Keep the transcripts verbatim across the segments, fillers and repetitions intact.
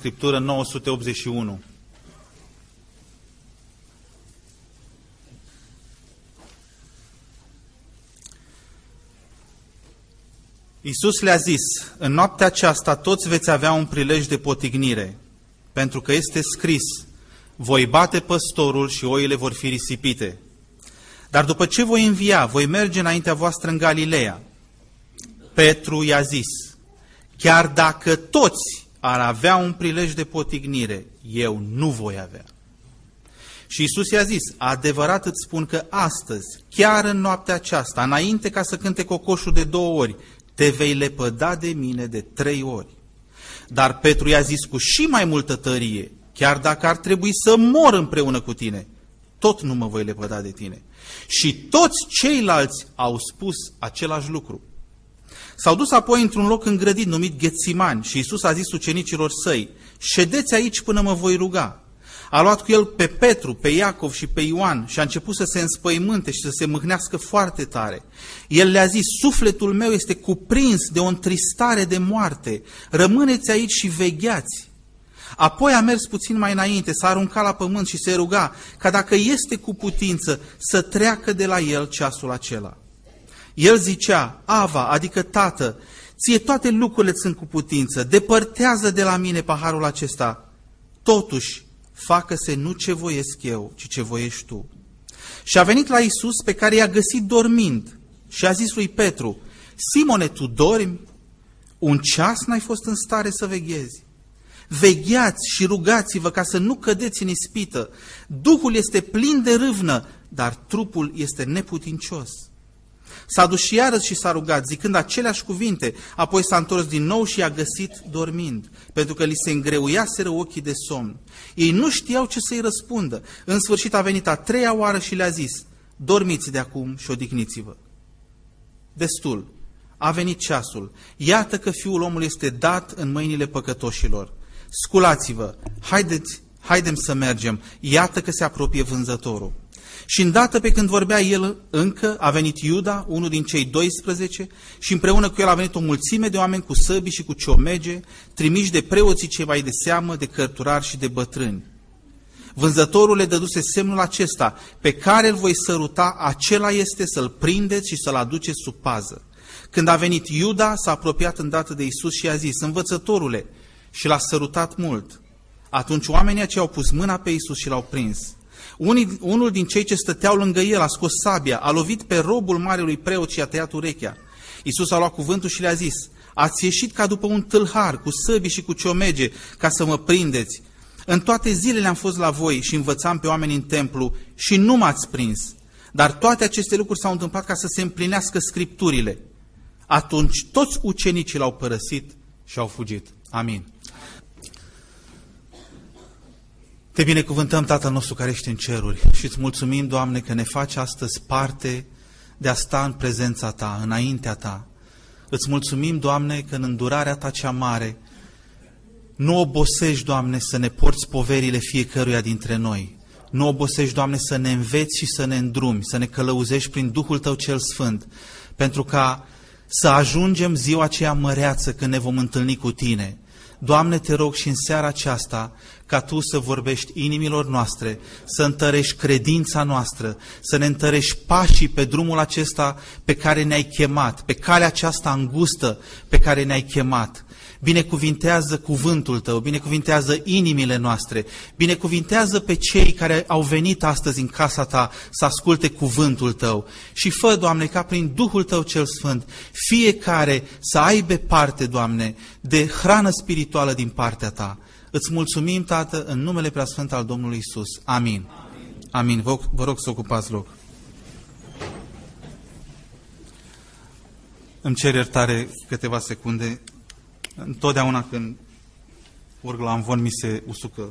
Scriptură nouă sute optzeci și unu. Iisus le-a zis, în noaptea aceasta toți veți avea un prilej de potignire, pentru că este scris, voi bate păstorul și oile vor fi risipite. Dar după ce voi învia, voi merge înaintea voastră în Galileea. Petru i-a zis, chiar dacă toți ar avea un prilej de potignire, eu nu voi avea. Și Iisus i-a zis, adevărat îți spun că astăzi, chiar în noaptea aceasta, înainte ca să cânte cocoșul de două ori, te vei lepăda de mine de trei ori. Dar Petru i-a zis cu și mai multă tărie, chiar dacă ar trebui să mor împreună cu tine, tot nu mă voi lepăda de tine. Și toți ceilalți au spus același lucru. S-au dus apoi într-un loc îngrădit numit Ghetsimani și Iisus a zis ucenicilor săi, ședeți aici până mă voi ruga. A luat cu el pe Petru, pe Iacov și pe Ioan și a început să se înspăimânte și să se mâhnească foarte tare. El le-a zis, sufletul meu este cuprins de o întristare de moarte, rămâneți aici și vegheați. Apoi a mers puțin mai înainte, s-a aruncat la pământ și se ruga ca dacă este cu putință să treacă de la el ceasul acela. El zicea, Ava, adică Tată, ție toate lucrurile sunt cu putință, depărtează de la mine paharul acesta. Totuși, facă-se nu ce voiesc eu, ci ce voiești tu. Și a venit la Iisus pe care i-a găsit dormind și a zis lui Petru, Simone, tu dormi? Un ceas n-ai fost în stare să veghezi. Vegheați și rugați-vă ca să nu cădeți în ispită. Duhul este plin de râvnă, dar trupul este neputincios. S-a dus și iarăși și s-a rugat, zicând aceleași cuvinte, apoi s-a întors din nou și i-a găsit dormind, pentru că li se îngreuiaseră ochii de somn. Ei nu știau ce să-i răspundă. În sfârșit a venit a treia oară și le-a zis, dormiți de acum și odihniți-vă. Destul, a venit ceasul, iată că Fiul omului este dat în mâinile păcătoșilor. Sculați-vă, haideți, haidem să mergem, iată că se apropie vânzătorul. Și îndată pe când vorbea el încă, a venit Iuda, unul din cei doisprezece, și împreună cu el a venit o mulțime de oameni cu săbii și cu ciomege, trimiși de preoții cei mai de seamă, de cărturari și de bătrâni. Vânzătorul le dăduse semnul acesta, pe care îl voi săruta, acela este să-l prindeți și să-l aduceți sub pază. Când a venit Iuda, s-a apropiat îndată de Iisus și a zis, învățătorule, și l-a sărutat mult. Atunci oamenii aceia au pus mâna pe Iisus și l-au prins. Unii, unul din cei ce stăteau lângă el a scos sabia, a lovit pe robul marelui preot și a tăiat urechea. Iisus a luat cuvântul și le-a zis, ați ieșit ca după un tâlhar, cu săbii și cu ciomege, ca să mă prindeți. În toate zilele am fost la voi și învățam pe oameni în templu și nu m-ați prins. Dar toate aceste lucruri s-au întâmplat ca să se împlinească Scripturile. Atunci toți ucenicii l-au părăsit și au fugit. Amin. Te binecuvântăm, Tatăl nostru care ești în ceruri și îți mulțumim, Doamne, că ne faci astăzi parte de a sta în prezența Ta, înaintea Ta. Îți mulțumim, Doamne, că în îndurarea Ta cea mare nu obosești, Doamne, să ne porți poverile fiecăruia dintre noi. Nu obosești, Doamne, să ne înveți și să ne îndrumi, să ne călăuzești prin Duhul Tău cel Sfânt, pentru ca să ajungem ziua aceea măreață când ne vom întâlni cu Tine. Doamne, te rog și în seara aceasta ca Tu să vorbești inimilor noastre, să întărești credința noastră, să ne întărești pașii pe drumul acesta pe care ne-ai chemat, pe calea aceasta îngustă pe care ne-ai chemat. Binecuvintează cuvântul Tău, binecuvintează inimile noastre, binecuvintează pe cei care au venit astăzi în casa Ta să asculte cuvântul Tău și fă, Doamne, ca prin Duhul Tău cel Sfânt fiecare să aibă parte, Doamne, de hrană spirituală din partea Ta. Îți mulțumim, Tată, în numele preasfânt al Domnului Iisus. Amin. Amin. Amin. Vă, vă rog să ocupați loc. Îmi cer iertare câteva secunde. Întotdeauna când urc la amvon mi se usucă.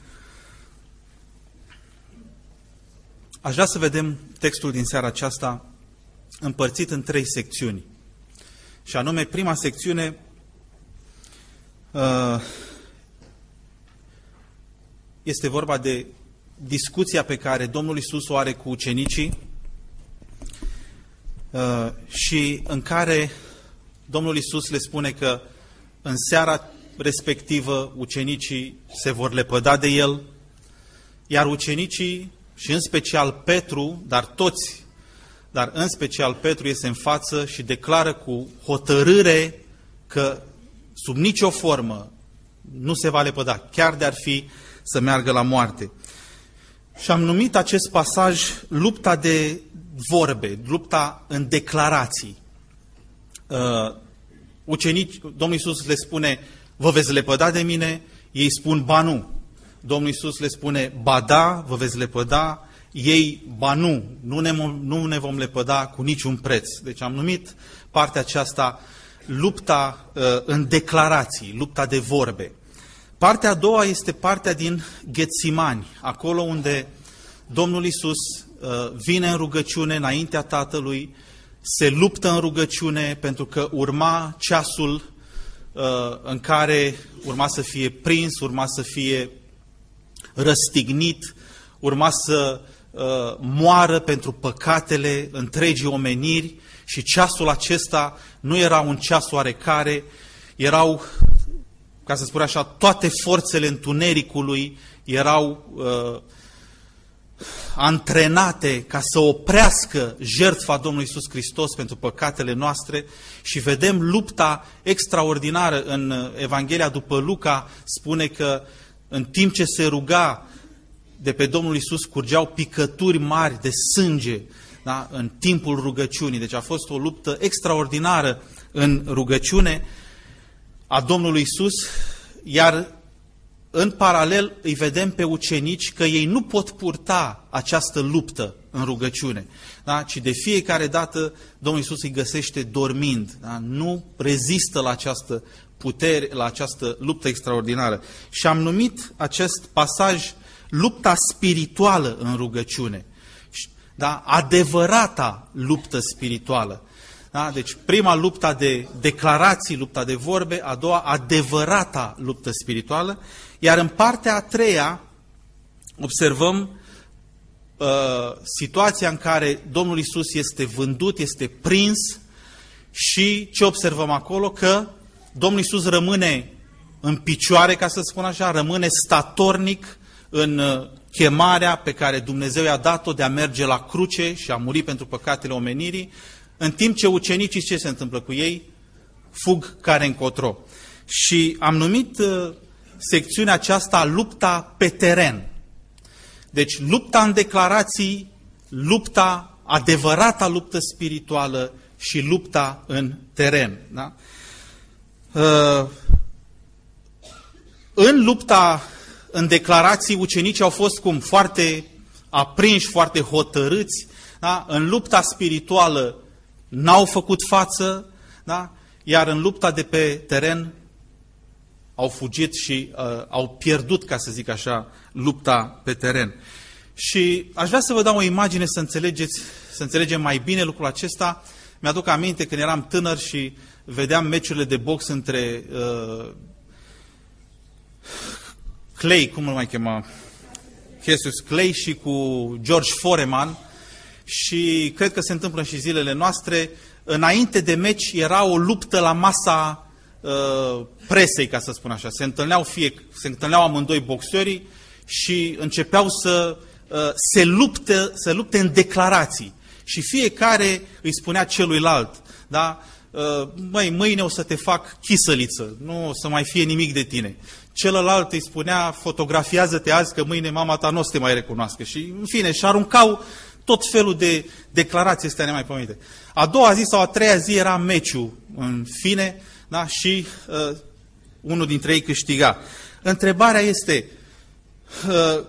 Aș vrea să vedem textul din seara aceasta împărțit în trei secțiuni. Și anume, prima secțiune uh, este vorba de discuția pe care Domnul Iisus o are cu ucenicii uh, și în care Domnul Iisus le spune că în seara respectivă ucenicii se vor lepăda de El, iar ucenicii, și în special Petru, dar toți, dar în special Petru iese în față și declară cu hotărâre că sub nicio formă nu se va lepăda, chiar de-ar fi să meargă la moarte. Și am numit acest pasaj lupta de vorbe, lupta în declarații. Uh, ucenici, Domnul Iisus le spune, vă veți lepăda de mine, ei spun, ba nu. Domnul Iisus le spune, ba da, vă veți lepăda, ei, ba nu, nu ne, nu ne vom lepăda cu niciun preț. Deci am numit partea aceasta lupta uh, în declarații, lupta de vorbe. Partea a doua este partea din Ghetsimani, acolo unde Domnul Iisus uh, vine în rugăciune înaintea Tatălui, se luptă în rugăciune pentru că urma ceasul uh, în care urma să fie prins, urma să fie răstignit, urma să uh, moară pentru păcatele întregii omeniri și ceasul acesta nu era un ceas oarecare, erau, ca să spun așa, toate forțele întunericului erau uh, antrenate ca să oprească jertfa Domnului Iisus Hristos pentru păcatele noastre și vedem lupta extraordinară în Evanghelia după Luca, spune că în timp ce se ruga de pe Domnul Iisus curgeau picături mari de sânge, da? În timpul rugăciunii. Deci a fost o luptă extraordinară în rugăciune a Domnului Iisus, iar în paralel îi vedem pe ucenici că ei nu pot purta această luptă în rugăciune, da? Ci de fiecare dată Domnul Iisus îi găsește dormind, da? Nu rezistă la această putere, la această luptă extraordinară. Și am numit acest pasaj lupta spirituală în rugăciune, da? Adevărata luptă spirituală. Da? Deci prima lupta de declarații, lupta de vorbe, a doua adevărata luptă spirituală, iar în partea a treia observăm uh, situația în care Domnul Iisus este vândut, este prins și ce observăm acolo? Că Domnul Iisus rămâne în picioare, ca să spun așa, rămâne statornic în chemarea pe care Dumnezeu i-a dat-o de a merge la cruce și a muri pentru păcatele omenirii, în timp ce ucenicii, ce se întâmplă cu ei? Fug care încotro. Și am numit uh, secțiunea aceasta lupta pe teren. Deci lupta în declarații, lupta, adevărata luptă spirituală și lupta în teren. Da? Uh, în lupta în declarații, ucenicii au fost cum? Foarte aprinși, foarte hotărâți. Da? În lupta spirituală n-au făcut față, da? Iar în lupta de pe teren au fugit și uh, au pierdut, ca să zic așa, lupta pe teren. Și aș vrea să vă dau o imagine să înțelegeți, să înțelegem mai bine lucrul acesta. Mi-aduc aminte când eram tânăr și vedeam meciurile de box între uh, Clay, cum îl mai chema? Jesus Clay și cu George Foreman. Și cred că se întâmplă și zilele noastre. Înainte de meci era o luptă la masa uh, presei, ca să spun așa. Se întâlneau, fie, se întâlneau amândoi boxerii și începeau să uh, se, lupte, să lupte în declarații. Și fiecare îi spunea celuilalt, da? Uh, măi, mâine o să te fac chisăliță, nu o să mai fie nimic de tine. Celălalt îi spunea, fotografiază-te azi că mâine mama ta nu o să te mai recunoască. Și în fine, și aruncau tot felul de declarații astea nemaipomite. A doua zi sau a treia zi era meciul, în fine, da? Și uh, unul dintre ei câștiga. Întrebarea este, uh,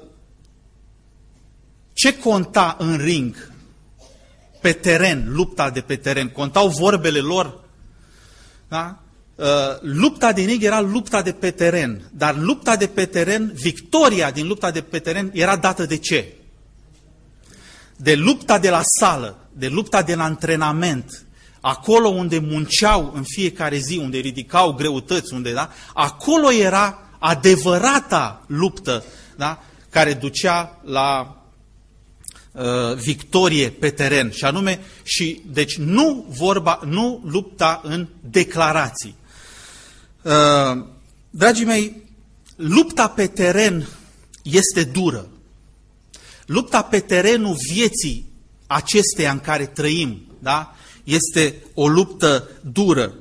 ce conta în ring, pe teren, lupta de pe teren? Contau vorbele lor? Da? Uh, lupta din ring era lupta de pe teren, dar lupta de pe teren, victoria din lupta de pe teren era dată de ce? De lupta de la sală. de lupta de la antrenament, acolo unde munceau în fiecare zi, unde ridicau greutăți, unde, da? Acolo era adevărata luptă, da? Care ducea la uh, victorie pe teren. Și anume, și, deci nu vorba, nu lupta în declarații. Uh, dragii mei, lupta pe teren este dură. Lupta pe terenul vieții acesteia în care trăim, da? Este o luptă dură.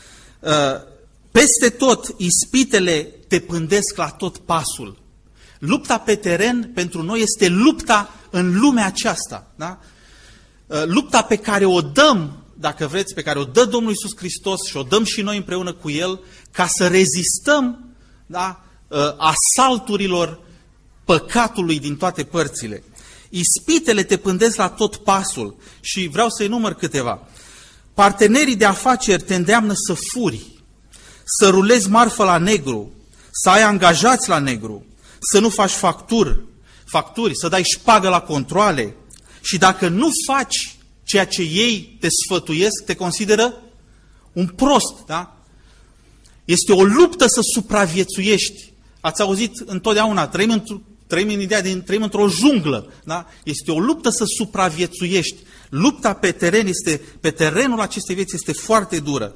Peste tot, ispitele te pândesc la tot pasul. Lupta pe teren pentru noi este lupta în lumea aceasta. Da? Lupta pe care o dăm, dacă vreți, pe care o dă Domnul Iisus Hristos și o dăm și noi împreună cu El, ca să rezistăm, da, asalturilor păcatului din toate părțile. Ispitele te pândesc la tot pasul și vreau să-i număr câteva. Partenerii de afaceri te îndeamnă să furi, să rulezi marfă la negru, să ai angajați la negru, să nu faci facturi, facturi, să dai șpagă la controale și dacă nu faci ceea ce ei te sfătuiesc, te consideră un prost, da? Este o luptă să supraviețuiești. Ați auzit întotdeauna, trăim, într trăim în ideea de trăim într-o junglă, da? Este o luptă să supraviețuiești. Lupta pe teren este, pe terenul acestei vieți este foarte dură.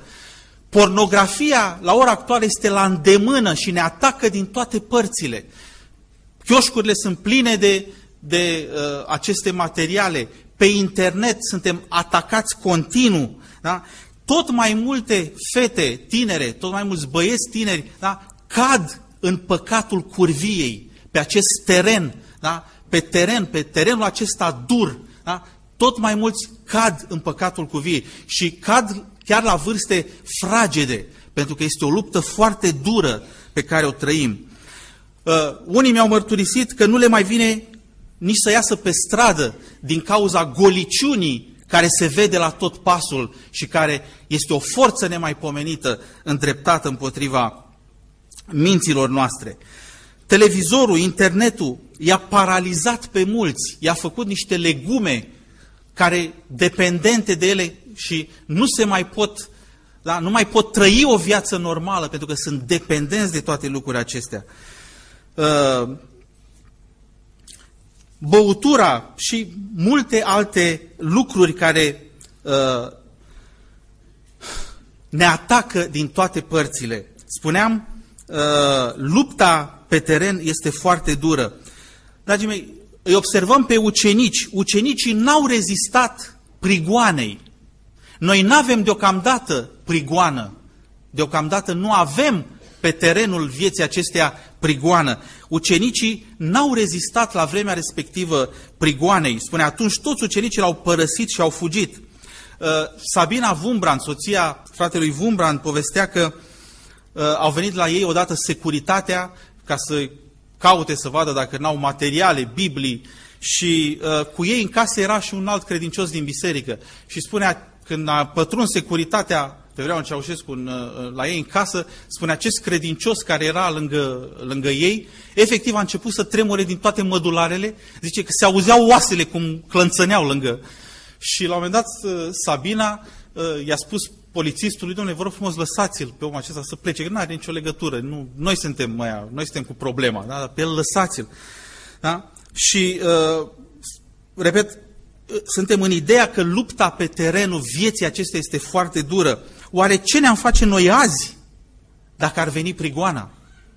Pornografia la ora actuală este la îndemână și ne atacă din toate părțile. Chioșcurile sunt pline de, de uh, aceste materiale. Pe internet suntem atacați continuu. Da? Tot mai multe fete tinere, tot mai mulți băieți tineri, da? Cad în păcatul curviei, pe acest teren, da? Pe teren, pe terenul acesta dur, da? Tot mai mulți cad în păcatul curviei și cad chiar la vârste fragede, pentru că este o luptă foarte dură pe care o trăim. Uh, unii mi-au mărturisit că nu le mai vine nici să iasă pe stradă din cauza goliciunii care se vede la tot pasul și care este o forță nemaipomenită îndreptată împotriva minților noastre. Televizorul, internetul i-a paralizat pe mulți, i-a făcut niște legume care dependente de ele și nu se mai pot, da, nu mai pot trăi o viață normală pentru că sunt dependenți de toate lucrurile acestea. Uh, băutura și multe alte lucruri care uh, ne atacă din toate părțile. Spuneam, uh, lupta pe teren este foarte dură. Dragii mei, îi observăm pe ucenici. Ucenicii n-au rezistat prigoanei. Noi n-avem deocamdată prigoană. Deocamdată nu avem pe terenul vieții acesteia prigoană. Ucenicii n-au rezistat la vremea respectivă prigoanei. Spune, atunci toți ucenicii l-au părăsit și au fugit. Sabina Wurmbrand, soția fratelui Wurmbrand, povestea că au venit la ei odată securitatea ca să caute să vadă dacă n-au materiale, Biblii, și uh, cu ei în casă era și un alt credincios din biserică. Și spunea, când a pătruns securitatea pe vremea Ceaușescu în, uh, la ei în casă, spunea, acest credincios care era lângă, lângă ei, efectiv a început să tremure din toate mădularele, zice că se auzeau oasele cum clănțăneau lângă. Și la un moment dat uh, Sabina uh, i-a spus polițistului, domnule, vă rog frumos, lăsați-l pe omul acesta să plece, că nu are nicio legătură, nu, noi suntem mai, noi suntem cu problema, da? Pe el lăsați-l. Da? Și, uh, repet, suntem în ideea că lupta pe terenul vieții acestea este foarte dură. Oare ce ne-am face noi azi dacă ar veni prigoana?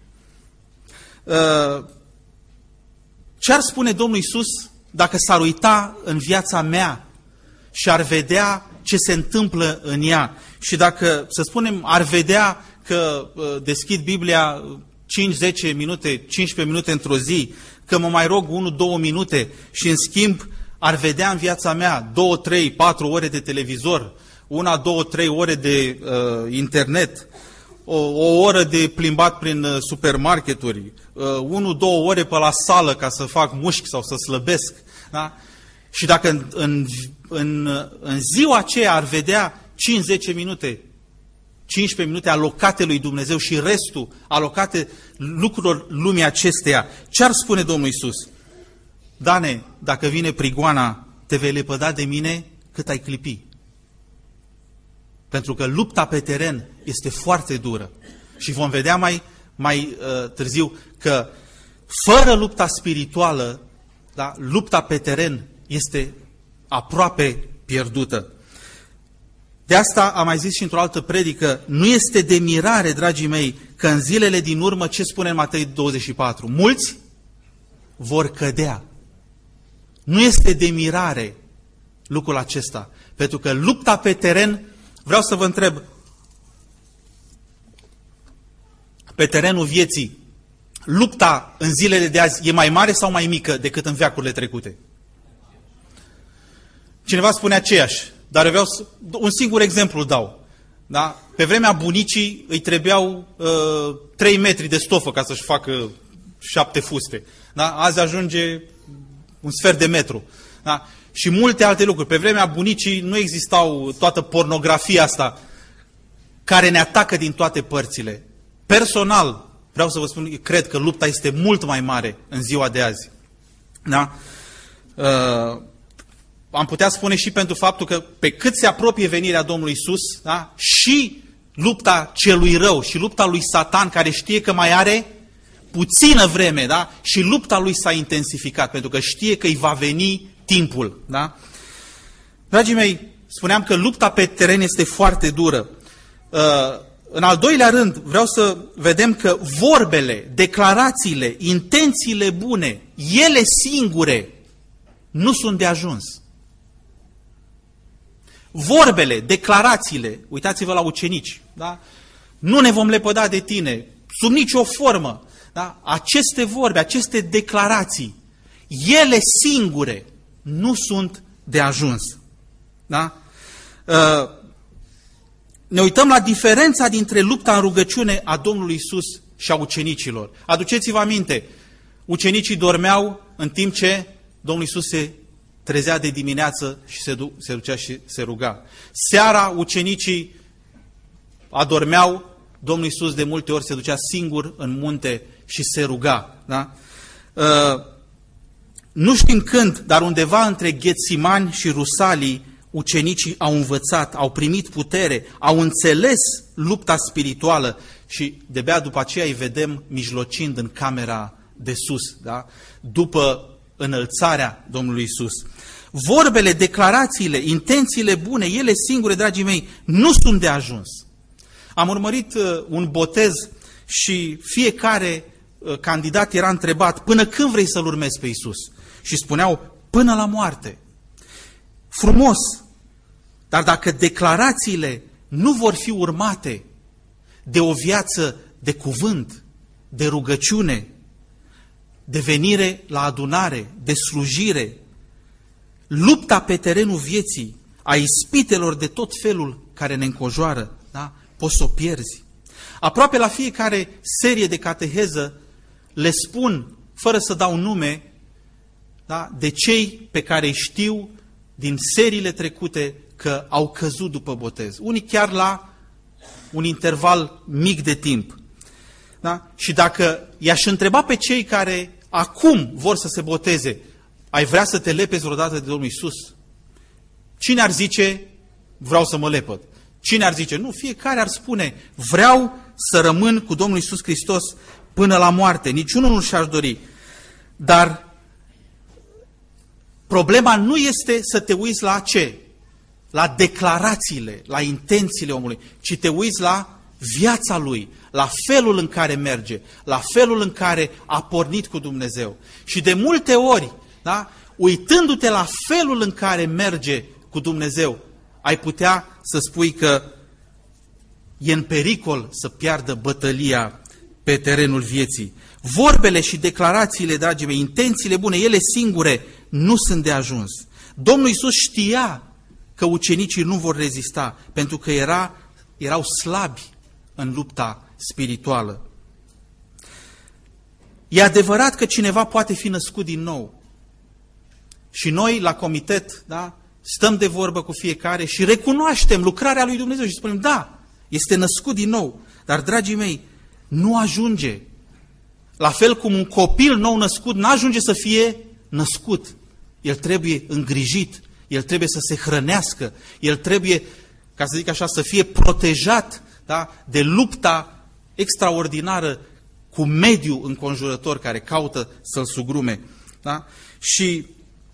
Uh, ce ar spune Domnul Iisus dacă s-ar uita în viața mea și ar vedea ce se întâmplă în ea? Și dacă, să spunem, ar vedea că uh, deschid Biblia cinci zece minute, cincisprezece minute într-o zi, că mă mai rog unu două minute și în schimb ar vedea în viața mea două trei patru ore de televizor, una două trei ore de uh, internet, o, o oră de plimbat prin uh, supermarketuri, uh, unu două ore pe la sală ca să fac mușchi sau să slăbesc, da? Și dacă în, în, în, în ziua aceea ar vedea cinci zece minute, cincisprezece minute alocate lui Dumnezeu și restul alocate lucrurilor lumii acesteia, ce ar spune Domnul Iisus? Dane, dacă vine prigoana, te vei lepăda de mine cât ai clipi. Pentru că lupta pe teren este foarte dură. Și vom vedea mai, mai uh, târziu că fără lupta spirituală, da, lupta pe teren este aproape pierdută. De asta am mai zis și într-o altă predică, nu este de mirare, dragii mei, că în zilele din urmă, ce spune în Matei douăzeci și patru? Mulți vor cădea. Nu este de mirare lucrul acesta, pentru că lupta pe teren, vreau să vă întreb, pe terenul vieții, lupta în zilele de azi e mai mare sau mai mică decât în veacurile trecute? Cineva spune aceeași, dar eu vreau să, un singur exemplu dau. Da? Pe vremea bunicii îi trebuiau uh, trei metri de stofă ca să-și facă șapte fuste. Da? Azi ajunge un sfert de metru. Da? Și multe alte lucruri. Pe vremea bunicii nu existau toată pornografia asta care ne atacă din toate părțile. Personal, vreau să vă spun, cred că lupta este mult mai mare în ziua de azi. Da? Uh, am putea spune și pentru faptul că pe cât se apropie venirea Domnului Iisus, da? Și lupta celui rău și lupta lui Satan, care știe că mai are puțină vreme, da? Și lupta lui s-a intensificat, pentru că știe că îi va veni timpul. Da? Dragii mei, spuneam că lupta pe teren este foarte dură. Uh, în al doilea rând, vreau să vedem că vorbele, declarațiile, intențiile bune, ele singure nu sunt de ajuns. Vorbele, declarațiile, uitați-vă la ucenici, da? Nu ne vom lepăda de tine, sub nicio formă. Da? Aceste vorbe, aceste declarații, ele singure nu sunt de ajuns. Da? Ne uităm la diferența dintre lupta în rugăciune a Domnului Iisus și a ucenicilor. Aduceți-vă aminte, ucenicii dormeau în timp ce Domnul Iisus se trezea de dimineață și se, du- se ducea și se ruga. Seara ucenicii adormeau, Domnul Iisus de multe ori se ducea singur în munte și se ruga. Da? Uh, nu știm când, dar undeva între Ghetsimani și Rusalii, ucenicii au învățat, au primit putere, au înțeles lupta spirituală și de-abia după aceea îi vedem mijlocind în camera de sus, da? După înălțarea Domnului Iisus. Vorbele, declarațiile, intențiile bune, ele singure, dragii mei, nu sunt de ajuns. Am urmărit uh, un botez și fiecare uh, candidat era întrebat, până când vrei să-L urmezi pe Iisus? Și spuneau, până la moarte. Frumos, dar dacă declarațiile nu vor fi urmate de o viață de cuvânt, de rugăciune, de venire la adunare, de slujire, lupta pe terenul vieții, a ispitelor de tot felul care ne înconjoară, da? Poți să o pierzi. Aproape la fiecare serie de cateheză le spun, fără să dau nume, da? De cei pe care îi știu din seriile trecute că au căzut după botez. Unii chiar la un interval mic de timp. Da? Și dacă i-aș întreba pe cei care acum vor să se boteze, ai vrea să te lepezi vreodată de Domnul Iisus? Cine ar zice, vreau să mă lepăd? Cine ar zice, nu, fiecare ar spune, vreau să rămân cu Domnul Iisus Hristos până la moarte. Niciunul nu și-ar dori. Dar problema nu este să te uiți la ce? La declarațiile, la intențiile omului, ci te uiți la viața lui, la felul în care merge, la felul în care a pornit cu Dumnezeu. Și de multe ori, da, uitându-te la felul în care merge cu Dumnezeu, ai putea să spui că e în pericol să piardă bătălia pe terenul vieții. Vorbele și declarațiile, dragii mei, intențiile bune, ele singure nu sunt de ajuns. Domnul Iisus știa că ucenicii nu vor rezista, pentru că era, erau slabi în lupta spirituală. E adevărat că cineva poate fi născut din nou. Și noi, la comitet, da, stăm de vorbă cu fiecare și recunoaștem lucrarea lui Dumnezeu și spunem, da, este născut din nou. Dar, dragii mei, nu ajunge. La fel cum un copil nou născut nu ajunge să fie născut. El trebuie îngrijit, el trebuie să se hrănească, el trebuie, ca să zic așa, să fie protejat, da, de lupta extraordinară cu mediul înconjurător care caută să-l sugrume. Da? Și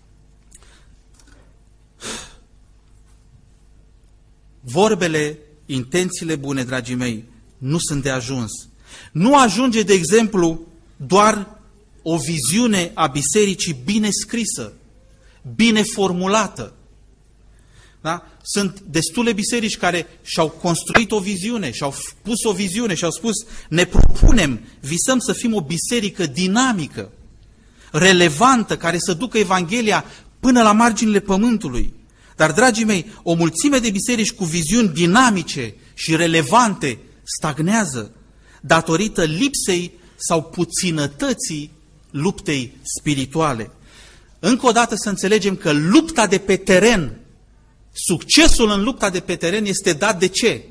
vorbele, intențiile bune, dragii mei, nu sunt de ajuns. Nu ajunge, de exemplu, doar o viziune a bisericii bine scrisă, bine formulată. Da? Sunt destule biserici care și-au construit o viziune, și-au pus o viziune și-au spus, ne propunem, visăm să fim o biserică dinamică, relevantă, care să ducă Evanghelia până la marginile pământului. Dar, dragii mei, o mulțime de biserici cu viziuni dinamice și relevante stagnează datorită lipsei sau puținătății luptei spirituale. Încă o dată să înțelegem că lupta de pe teren, succesul în lupta de pe teren este dat de ce?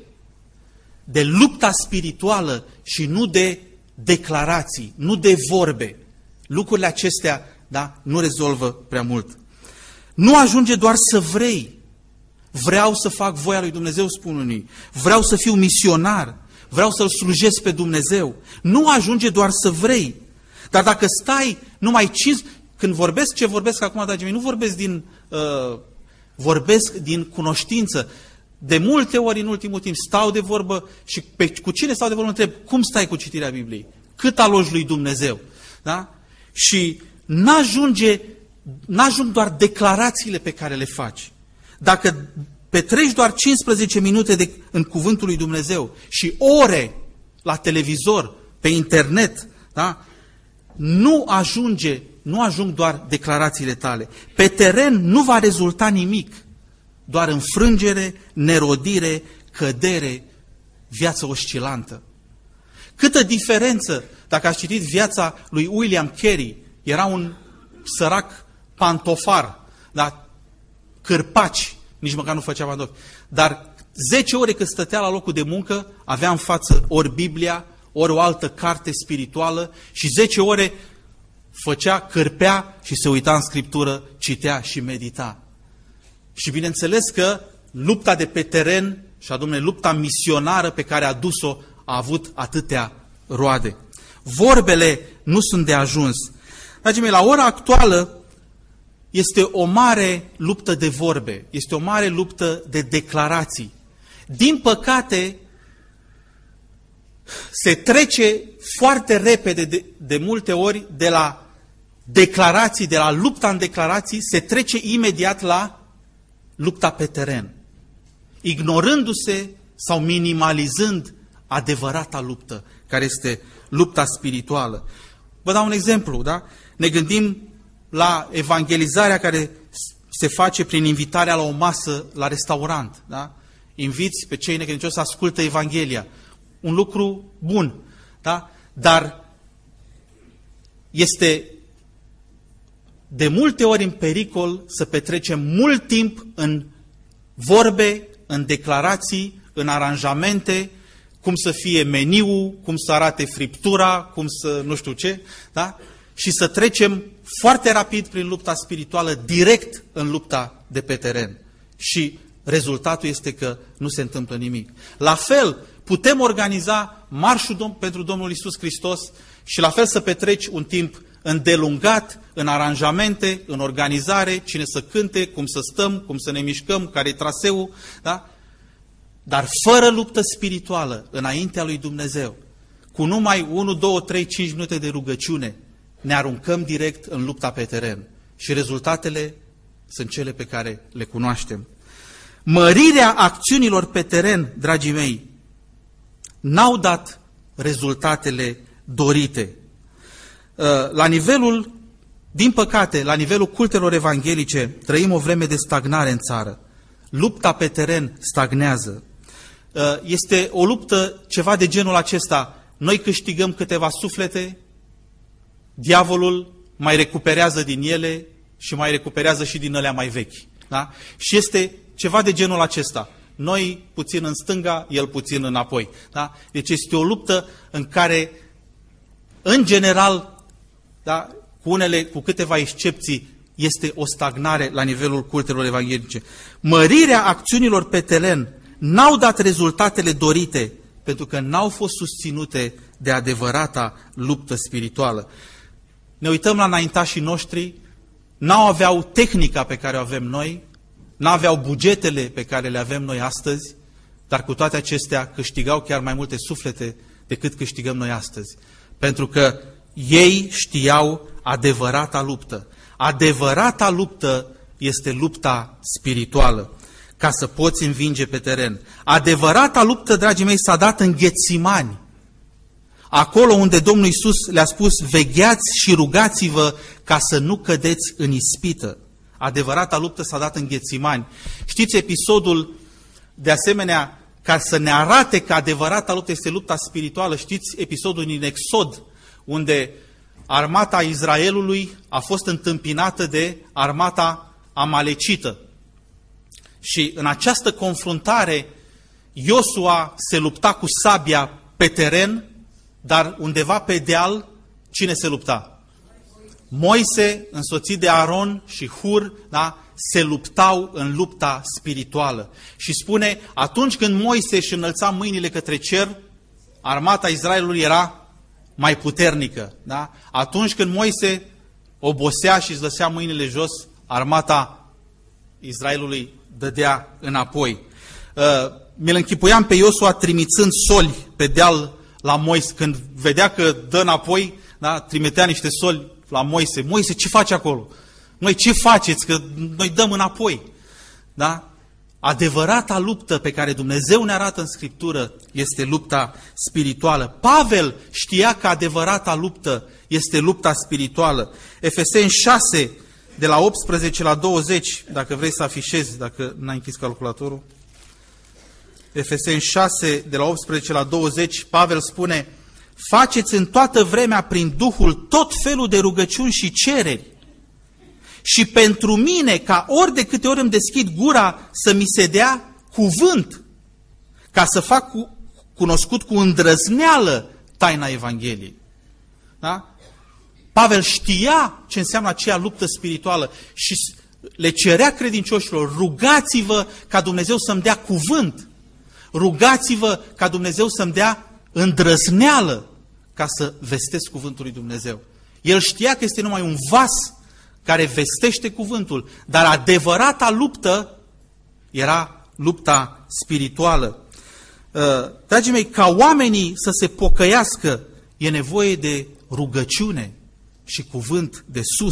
De lupta spirituală și nu de declarații, nu de vorbe. Lucrurile acestea, da, nu rezolvă prea mult. Nu ajunge doar să vrei. Vreau să fac voia lui Dumnezeu, spun unii. Vreau să fiu misionar. Vreau să-L slujesc pe Dumnezeu. Nu ajunge doar să vrei. Dar dacă stai numai cinci... Când vorbesc ce vorbesc acum, dragii mei, nu vorbesc din... Uh, vorbesc din cunoștință. De multe ori în ultimul timp stau de vorbă și pe, cu cine stau de vorbă întreb, cum stai cu citirea Bibliei? Cât alogi lui Dumnezeu? Da? Și n-ajunge, n-ajung doar declarațiile pe care le faci. Dacă petreci doar cincisprezece minute de, în cuvântul lui Dumnezeu și ore la televizor, pe internet, da? nu ajunge, nu ajung doar declarațiile tale. Pe teren nu va rezulta nimic, doar înfrângere, nerodire, cădere, viață oscilantă. Câtă diferență, dacă ați citit viața lui William Carey, era un sărac pantofar, dar cârpaci, nici măcar nu făcea pantofi, dar zece ore cât stătea la locul de muncă, avea în față ori Biblia, ori o altă carte spirituală și zece ore făcea, cârpea și se uita în Scriptură, citea și medita. Și bineînțeles că lupta de pe teren, și anume lupta misionară pe care a dus-o, a avut atâtea roade. Vorbele nu sunt de ajuns. Dragii mei, la ora actuală este o mare luptă de vorbe, este o mare luptă de declarații. Din păcate, se trece foarte repede, de, de multe ori, de la declarații, de la lupta în declarații, se trece imediat la lupta pe teren, ignorându-se sau minimalizând adevărata luptă, care este lupta spirituală. Vă dau un exemplu, da? Ne gândim la evangelizarea care se face prin invitarea la o masă la restaurant, da? Inviți pe cei necredincioși să ascultă Evanghelia. Un lucru bun, da? Dar este de multe ori în pericol să petrecem mult timp în vorbe, în declarații, în aranjamente, cum să fie meniul, cum să arate friptura, cum să nu știu ce, da? Și să trecem foarte rapid prin lupta spirituală, direct în lupta de pe teren. Și rezultatul este că nu se întâmplă nimic. La fel, putem organiza marșul pentru Domnul Iisus Hristos și la fel să petreci un timp îndelungat în aranjamente, în organizare, cine să cânte, cum să stăm, cum să ne mișcăm, care e traseul, da? Dar fără luptă spirituală înaintea lui Dumnezeu, cu numai unu, doi, trei, cinci minute de rugăciune, ne aruncăm direct în lupta pe teren. Și rezultatele sunt cele pe care le cunoaștem. Mărirea acțiunilor pe teren, dragii mei, n-au dat rezultatele dorite. La nivelul, din păcate, la nivelul cultelor evanghelice, trăim o vreme de stagnare în țară. Lupta pe teren stagnează. Este o luptă ceva de genul acesta. Noi câștigăm câteva suflete, diavolul mai recuperează din ele și mai recuperează și din alea mai vechi. Da? Și este ceva de genul acesta. Noi puțin în stânga, el puțin înapoi. Da? Deci este o luptă în care, în general, da, cu unele, cu câteva excepții, este o stagnare la nivelul cultelor evanghelice. Mărirea acțiunilor pe teren n-au dat rezultatele dorite, pentru că n-au fost susținute de adevărata luptă spirituală. Ne uităm la înaintașii noștri, n-au aveau tehnica pe care o avem noi, n-aveau bugetele pe care le avem noi astăzi, dar cu toate acestea câștigau chiar mai multe suflete decât câștigăm noi astăzi. Pentru că ei știau adevărata luptă. Adevărata luptă este lupta spirituală, ca să poți învinge pe teren. Adevărata luptă, dragii mei, s-a dat în Ghețimani. Acolo unde Domnul Iisus le-a spus, vegheați și rugați-vă ca să nu cădeți în ispită. Adevărata luptă s-a dat în Ghețimani. Știți episodul, de asemenea, ca să ne arate că adevărata luptă este lupta spirituală, știți episodul din Exod, unde armata Israelului a fost întâmpinată de armata amalecită. Și în această confruntare, Iosua se lupta cu sabia pe teren, dar undeva pe deal, cine se lupta? Moise, însoțit de Aron și Hur, da, se luptau în lupta spirituală. Și spune, atunci când Moise își înălța mâinile către cer, armata Israelului era mai puternică. Da? Atunci când Moise obosea și își lăsea mâinile jos, armata Israelului dădea înapoi. Uh, mi-l închipuiam pe Iosua trimițând soli pe deal la Moise. Când vedea că dă înapoi, da, trimitea niște soli la Moise. Moise, ce faci acolo? Noi ce faceți? Că noi dăm înapoi. Da? Adevărata luptă pe care Dumnezeu ne arată în Scriptură este lupta spirituală. Pavel știa că adevărata luptă este lupta spirituală. Efeseni șase, de la optsprezece la douăzeci, dacă vrei să afișezi, dacă n-ai închis calculatorul. Efeseni șase, de la optsprezece la douăzeci, Pavel spune, faceți în toată vremea prin Duhul tot felul de rugăciuni și cereri. Și pentru mine, ca ori de câte ori îmi deschid gura, să mi se dea cuvânt, ca să fac cu, cunoscut cu îndrăzneală taina Evangheliei. Da? Pavel știa ce înseamnă aceea luptă spirituală și le cerea credincioșilor, rugați-vă ca Dumnezeu să-mi dea cuvânt, rugați-vă ca Dumnezeu să-mi dea îndrăzneală ca să vestesc cuvântul lui Dumnezeu. El știa că este numai un vas care vestește cuvântul, dar adevărata luptă era lupta spirituală. Dragii mei, ca oamenii să se pocăiască, e nevoie de rugăciune și cuvânt de sus.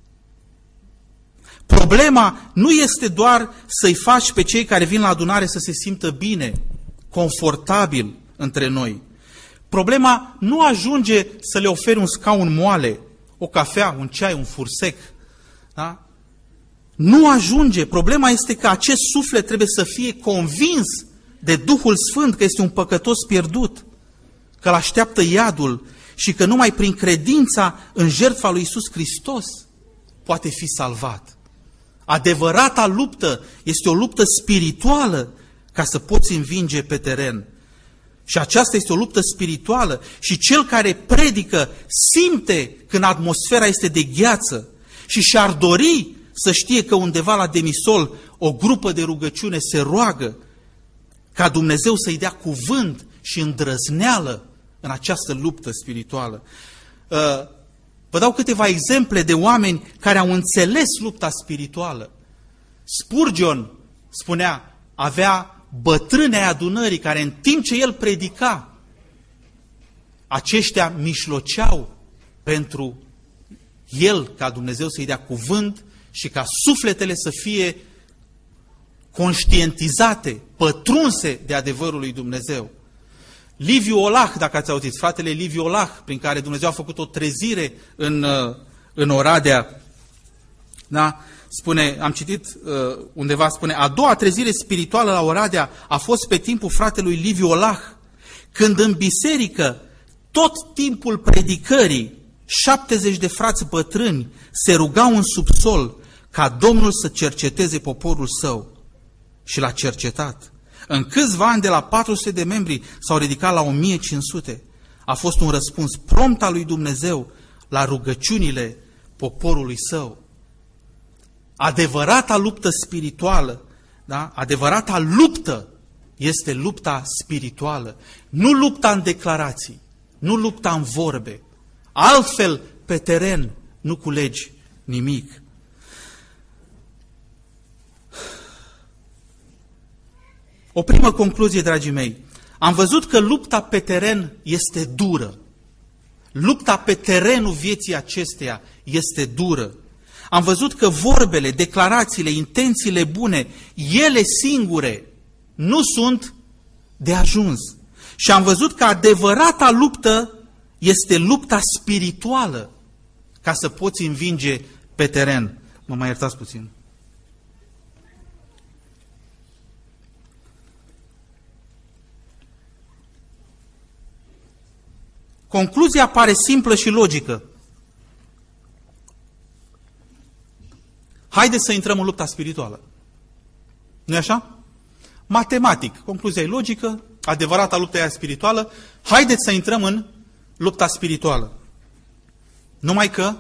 Problema nu este doar să-i faci pe cei care vin la adunare să se simtă bine, confortabil între noi. Problema nu ajunge să le oferi un scaun moale, o cafea, un ceai, un fursec. Da? Nu ajunge. Problema este că acest suflet trebuie să fie convins de Duhul Sfânt că este un păcătos pierdut, că îl așteaptă iadul și că numai prin credința în jertfa lui Iisus Hristos poate fi salvat. Adevărata luptă este o luptă spirituală ca să poți învinge pe teren. Și aceasta este o luptă spirituală și cel care predică simte când atmosfera este de gheață și și-ar dori să știe că undeva la demisol o grupă de rugăciune se roagă ca Dumnezeu să-i dea cuvânt și îndrăzneală în această luptă spirituală. Vă dau câteva exemple de oameni care au înțeles lupta spirituală. Spurgeon spunea, avea bătrâni ai adunării care în timp ce el predica, aceștia mișloceau pentru el ca Dumnezeu să-i dea cuvânt și ca sufletele să fie conștientizate, pătrunse de adevărul lui Dumnezeu. Liviu Olah, dacă ați auzit, fratele Liviu Olah, prin care Dumnezeu a făcut o trezire în, în Oradea, da? Spune, am citit uh, undeva, spune, a doua trezire spirituală la Oradea a fost pe timpul fratelui Liviu Olah, când în biserică, tot timpul predicării, șaptezeci de frați bătrâni se rugau în subsol ca Domnul să cerceteze poporul său. Și l-a cercetat. În câțiva ani de la patru sute de membri s-au ridicat la o mie cinci sute. A fost un răspuns prompt al lui Dumnezeu la rugăciunile poporului său. Adevărata luptă spirituală, da? Adevărata luptă este lupta spirituală, nu lupta în declarații, nu lupta în vorbe. Altfel, pe teren, nu culegi nimic. O primă concluzie, dragii mei. Am văzut că lupta pe teren este dură. Lupta pe terenul vieții acesteia este dură. Am văzut că vorbele, declarațiile, intențiile bune, ele singure nu sunt de ajuns. Și am văzut că adevărata luptă este lupta spirituală, ca să poți învinge pe teren. Mă mai iertați puțin. Concluzia pare simplă și logică. Haideți să intrăm în lupta spirituală. Nu-i așa? Matematic, concluzia e logică, adevărata luptă e spirituală. Haideți să intrăm în lupta spirituală. Numai că,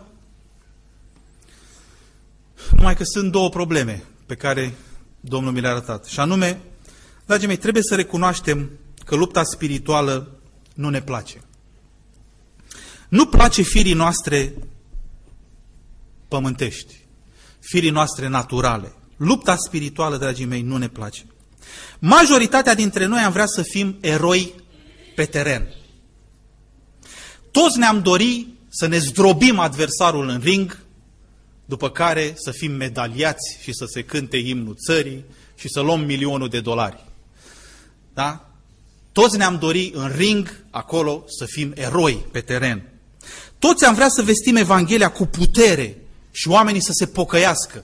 numai că sunt două probleme pe care Domnul mi le-a arătat. Și anume, dragii mei, trebuie să recunoaștem că lupta spirituală nu ne place. Nu place firii noastre pământești, firii noastre naturale. Lupta spirituală, dragii mei, nu ne place. Majoritatea dintre noi am vrea să fim eroi pe teren. Toți ne-am dorit să ne zdrobim adversarul în ring, după care să fim medaliați și să se cânte imnul țării și să luăm milionul de dolari. Da? Toți ne-am dorit în ring, acolo, să fim eroi pe teren. Toți am vrea să vestim Evanghelia cu putere și oamenii să se pocăiască.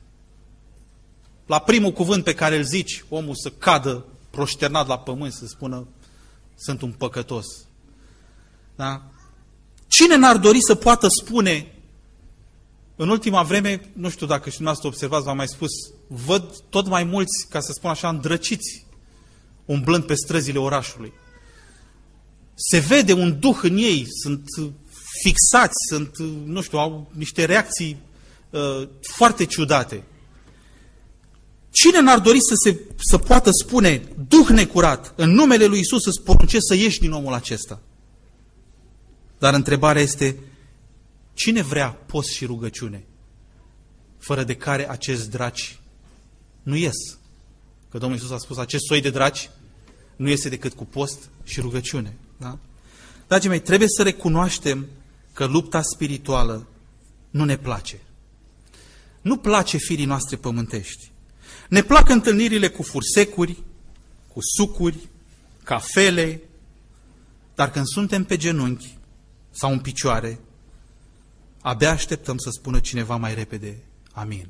La primul cuvânt pe care îl zici, omul să cadă proșternat la pământ, să spună, sunt un păcătos. Da? Cine n-ar dori să poată spune, în ultima vreme, nu știu dacă și dumneavoastră observați, v-am mai spus, văd tot mai mulți, ca să spun așa, îndrăciți, umblând pe străzile orașului. Se vede un duh în ei, sunt fixați, sunt, nu știu, au niște reacții uh, foarte ciudate. Cine n-ar dori să, se, să poată spune, duh necurat, în numele lui Iisus îți poruncesc să ieși din omul acesta? Dar întrebarea este, cine vrea post și rugăciune, fără de care acest draci nu ies? Că Domnul Iisus a spus, acest soi de draci nu iese decât cu post și rugăciune. Da? Dragii mei, trebuie să recunoaștem că lupta spirituală nu ne place. Nu place firii noastre pământești. Ne plac întâlnirile cu fursecuri, cu sucuri, cafele, dar când suntem pe genunchi sau în picioare, abia așteptăm să spună cineva mai repede, amin,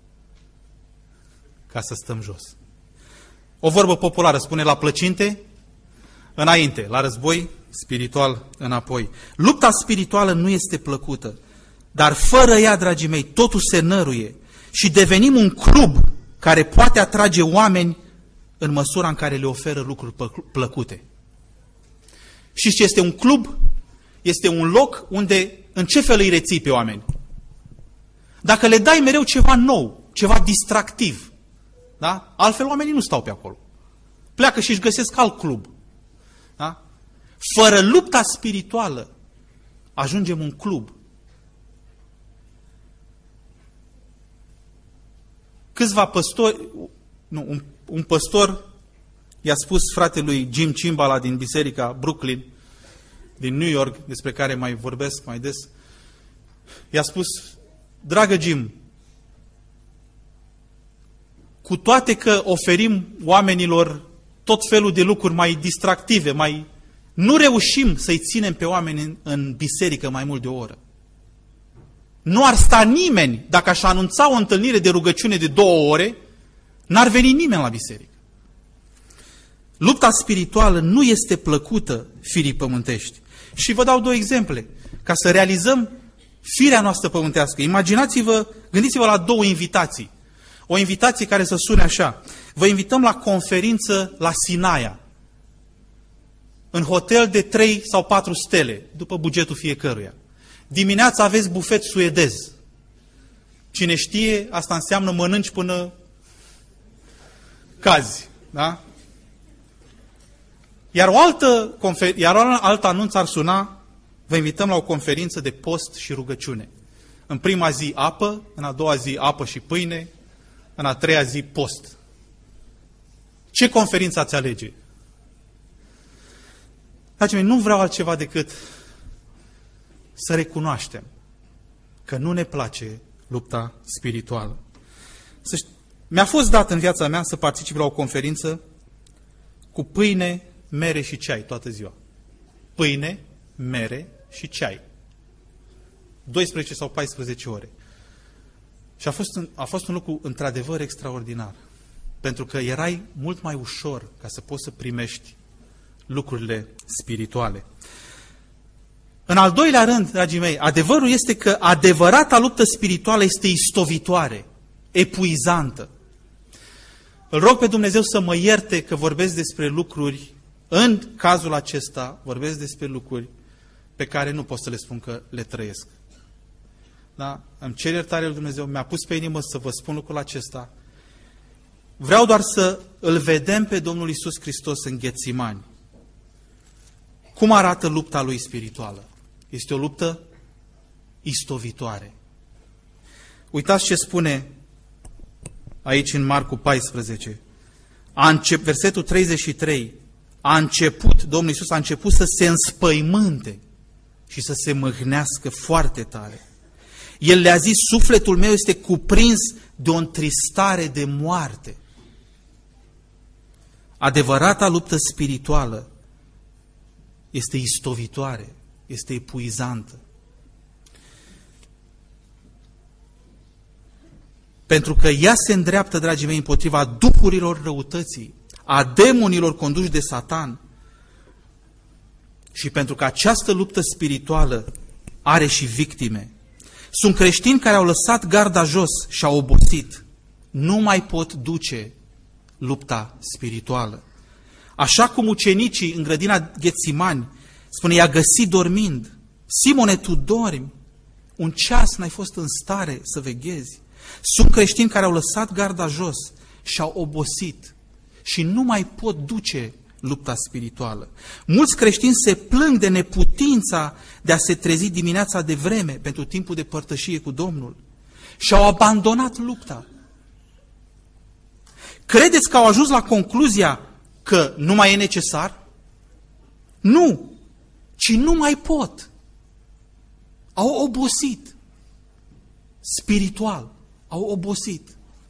ca să stăm jos. O vorbă populară spune, la plăcinte, înainte, la război, spiritual, înapoi. Lupta spirituală nu este plăcută, dar fără ea, dragii mei, totul se năruie și devenim un club care poate atrage oameni în măsura în care le oferă lucruri plăcute. Și ce este un club? Este un loc unde, în ce fel îi reții pe oameni? Dacă le dai mereu ceva nou, ceva distractiv, da? Altfel oamenii nu stau pe acolo. Pleacă și își găsesc alt club. Da? Fără lupta spirituală, ajungem un club. Câțiva păstori, nu, un, un păstor i-a spus fratelui Jim Cimbala din biserica Brooklyn, din New York, despre care mai vorbesc mai des, i-a spus, dragă Jim, cu toate că oferim oamenilor tot felul de lucruri mai distractive, mai, nu reușim să-i ținem pe oameni în, în biserică mai mult de o oră. Nu ar sta nimeni, dacă aș anunța o întâlnire de rugăciune de două ore, n-ar veni nimeni la biserică. Lupta spirituală nu este plăcută firii pământești. Și vă dau două exemple, ca să realizăm firea noastră pământească. Imaginați-vă, gândiți-vă la două invitații. O invitație care să sune așa. Vă invităm la conferință la Sinaia, în hotel de trei sau patru stele, după bugetul fiecăruia. Dimineața aveți bufet suedez. Cine știe, asta înseamnă mănânci până cazi. Da? Iar o altă, iar o altă anunț ar suna: vă invităm la o conferință de post și rugăciune. În prima zi apă, în a doua zi apă și pâine, în a treia zi post. Ce conferință ați alege? Dragii mei, nu vreau altceva decât să recunoaștem că nu ne place lupta spirituală. Mi-a fost dat în viața mea să particip la o conferință cu pâine, mere și ceai toată ziua. Pâine, mere și ceai. douăsprezece sau paisprezece ore. Și a fost, un, a fost un lucru într-adevăr extraordinar. Pentru că erai mult mai ușor ca să poți să primești lucrurile spirituale. În al doilea rând, dragii mei, adevărul este că adevărata luptă spirituală este istovitoare, epuizantă. Îl rog pe Dumnezeu să mă ierte că vorbesc despre lucruri, în cazul acesta, vorbesc despre lucruri pe care nu pot să le spun că le trăiesc. Da? Îmi cer iertare lui Dumnezeu, mi-a pus pe inimă să vă spun lucrul acesta. Vreau doar să îl vedem pe Domnul Iisus Hristos în Ghețimani. Cum arată lupta lui spirituală? Este o luptă istovitoare. Uitați ce spune aici în Marcu paisprezece. A încep, versetul treizeci și trei. A început, Domnul Iisus a început să se înspăimânte și să se mâhnească foarte tare. El le-a zis: sufletul meu este cuprins de o întristare de moarte. Adevărata luptă spirituală este istovitoare, este epuizantă. Pentru că ea se îndreaptă, dragii mei, împotriva duhurilor răutății, a demonilor conduși de Satan. Și pentru că această luptă spirituală are și victime. Sunt creștini care au lăsat garda jos și au obosit. Nu mai pot duce lupta spirituală. Așa cum ucenicii în grădina Ghețimani, spune, i-a găsit dormind. Simone, tu dormi. Un ceas n-ai fost în stare să veghezi. Sunt creștini care au lăsat garda jos și au obosit și nu mai pot duce lupta spirituală. Mulți creștini se plâng de neputința de a se trezi dimineața de vreme pentru timpul de părtășie cu Domnul și au abandonat lupta. Credeți că au ajuns la concluzia că nu mai e necesar? Nu, ci nu mai pot. Au obosit spiritual, au obosit.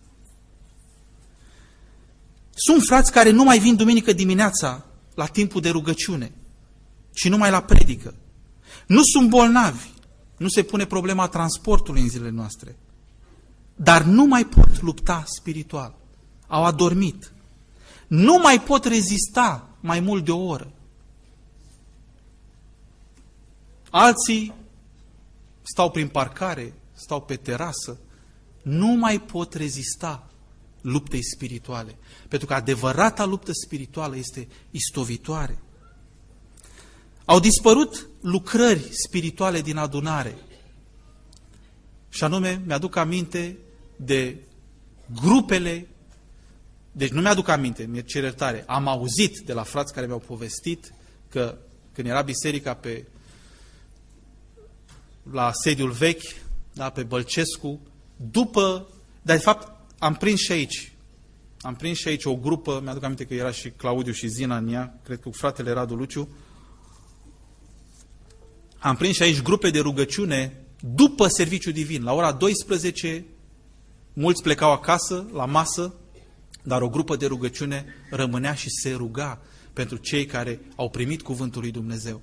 Sunt frați care nu mai vin duminică dimineața la timpul de rugăciune, ci numai la predică. Nu sunt bolnavi, nu se pune problema transportului în zilele noastre, dar nu mai pot lupta spiritual. Au adormit. Nu mai pot rezista mai mult de o oră. Alții stau prin parcare, stau pe terasă, nu mai pot rezista luptei spirituale. Pentru că adevărata luptă spirituală este istovitoare. Au dispărut lucrări spirituale din adunare. Și anume, mi-aduc aminte de grupele, deci nu mi-aduc aminte, mi-e cer iertare, am auzit de la frați care mi-au povestit că când era biserica pe, la sediul vechi, da, pe Bălcescu, după, dar de fapt am prins și aici, am prins și aici o grupă, mi-aduc aminte că era și Claudiu și Zina în ea, cred că cu fratele Radu Luciu, am prins și aici grupe de rugăciune după serviciu divin. La ora douăsprezece, mulți plecau acasă, la masă, dar o grupă de rugăciune rămânea și se ruga pentru cei care au primit cuvântul lui Dumnezeu.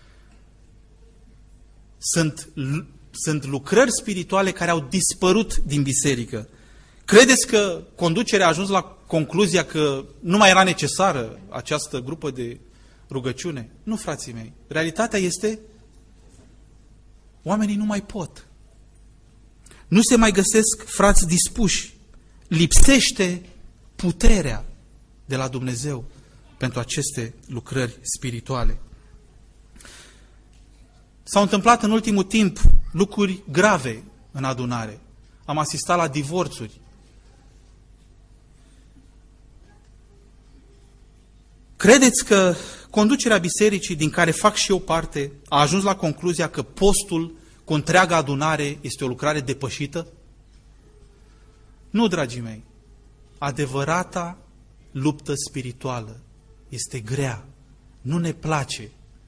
Sunt, sunt lucrări spirituale care au dispărut din biserică. Credeți că conducerea a ajuns la concluzia că nu mai era necesară această grupă de rugăciune? Nu, frații mei. Realitatea este, oamenii nu mai pot. Nu se mai găsesc frați dispuși. Lipsește puterea de la Dumnezeu pentru aceste lucrări spirituale. S-au întâmplat în ultimul timp lucruri grave în adunare. am asistat la divorțuri. Credeți că conducerea bisericii, din care fac și eu parte, a ajuns la concluzia că postul cu întreaga adunare este o lucrare depășită? Nu, dragii mei. Adevărata luptă spirituală este grea, nu ne place,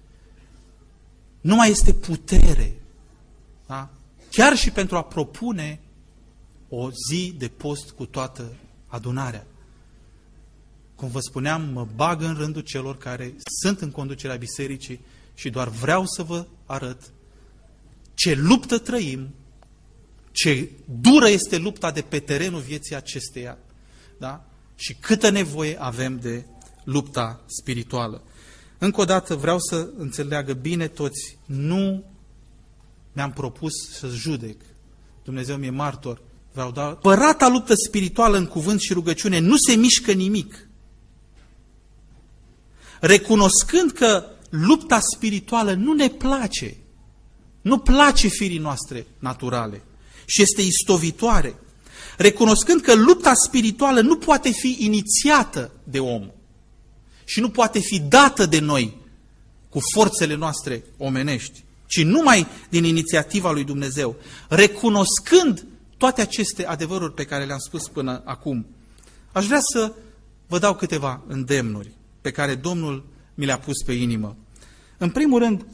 nu mai este putere, da? Chiar și pentru a propune o zi de post cu toată adunarea. Cum vă spuneam, mă bag în rândul celor care sunt în conducerea bisericii și doar vreau să vă arăt ce luptă trăim, ce dură este lupta de pe terenul vieții acesteia, da? Și câtă nevoie avem de lupta spirituală. Încă o dată vreau să înțeleagă bine toți, nu mi-am propus să judec. Dumnezeu mi-e martor. Vreau da părata luptă spirituală în cuvânt și rugăciune, nu se mișcă nimic. Recunoscând că lupta spirituală nu ne place, nu place firii noastre naturale și este istovitoare, recunoscând că lupta spirituală nu poate fi inițiată de om și nu poate fi dată de noi cu forțele noastre omenești, ci numai din inițiativa lui Dumnezeu, recunoscând toate aceste adevăruri pe care le-am spus până acum, aș vrea să vă dau câteva îndemnuri pe care Domnul mi le-a pus pe inimă. În primul rând,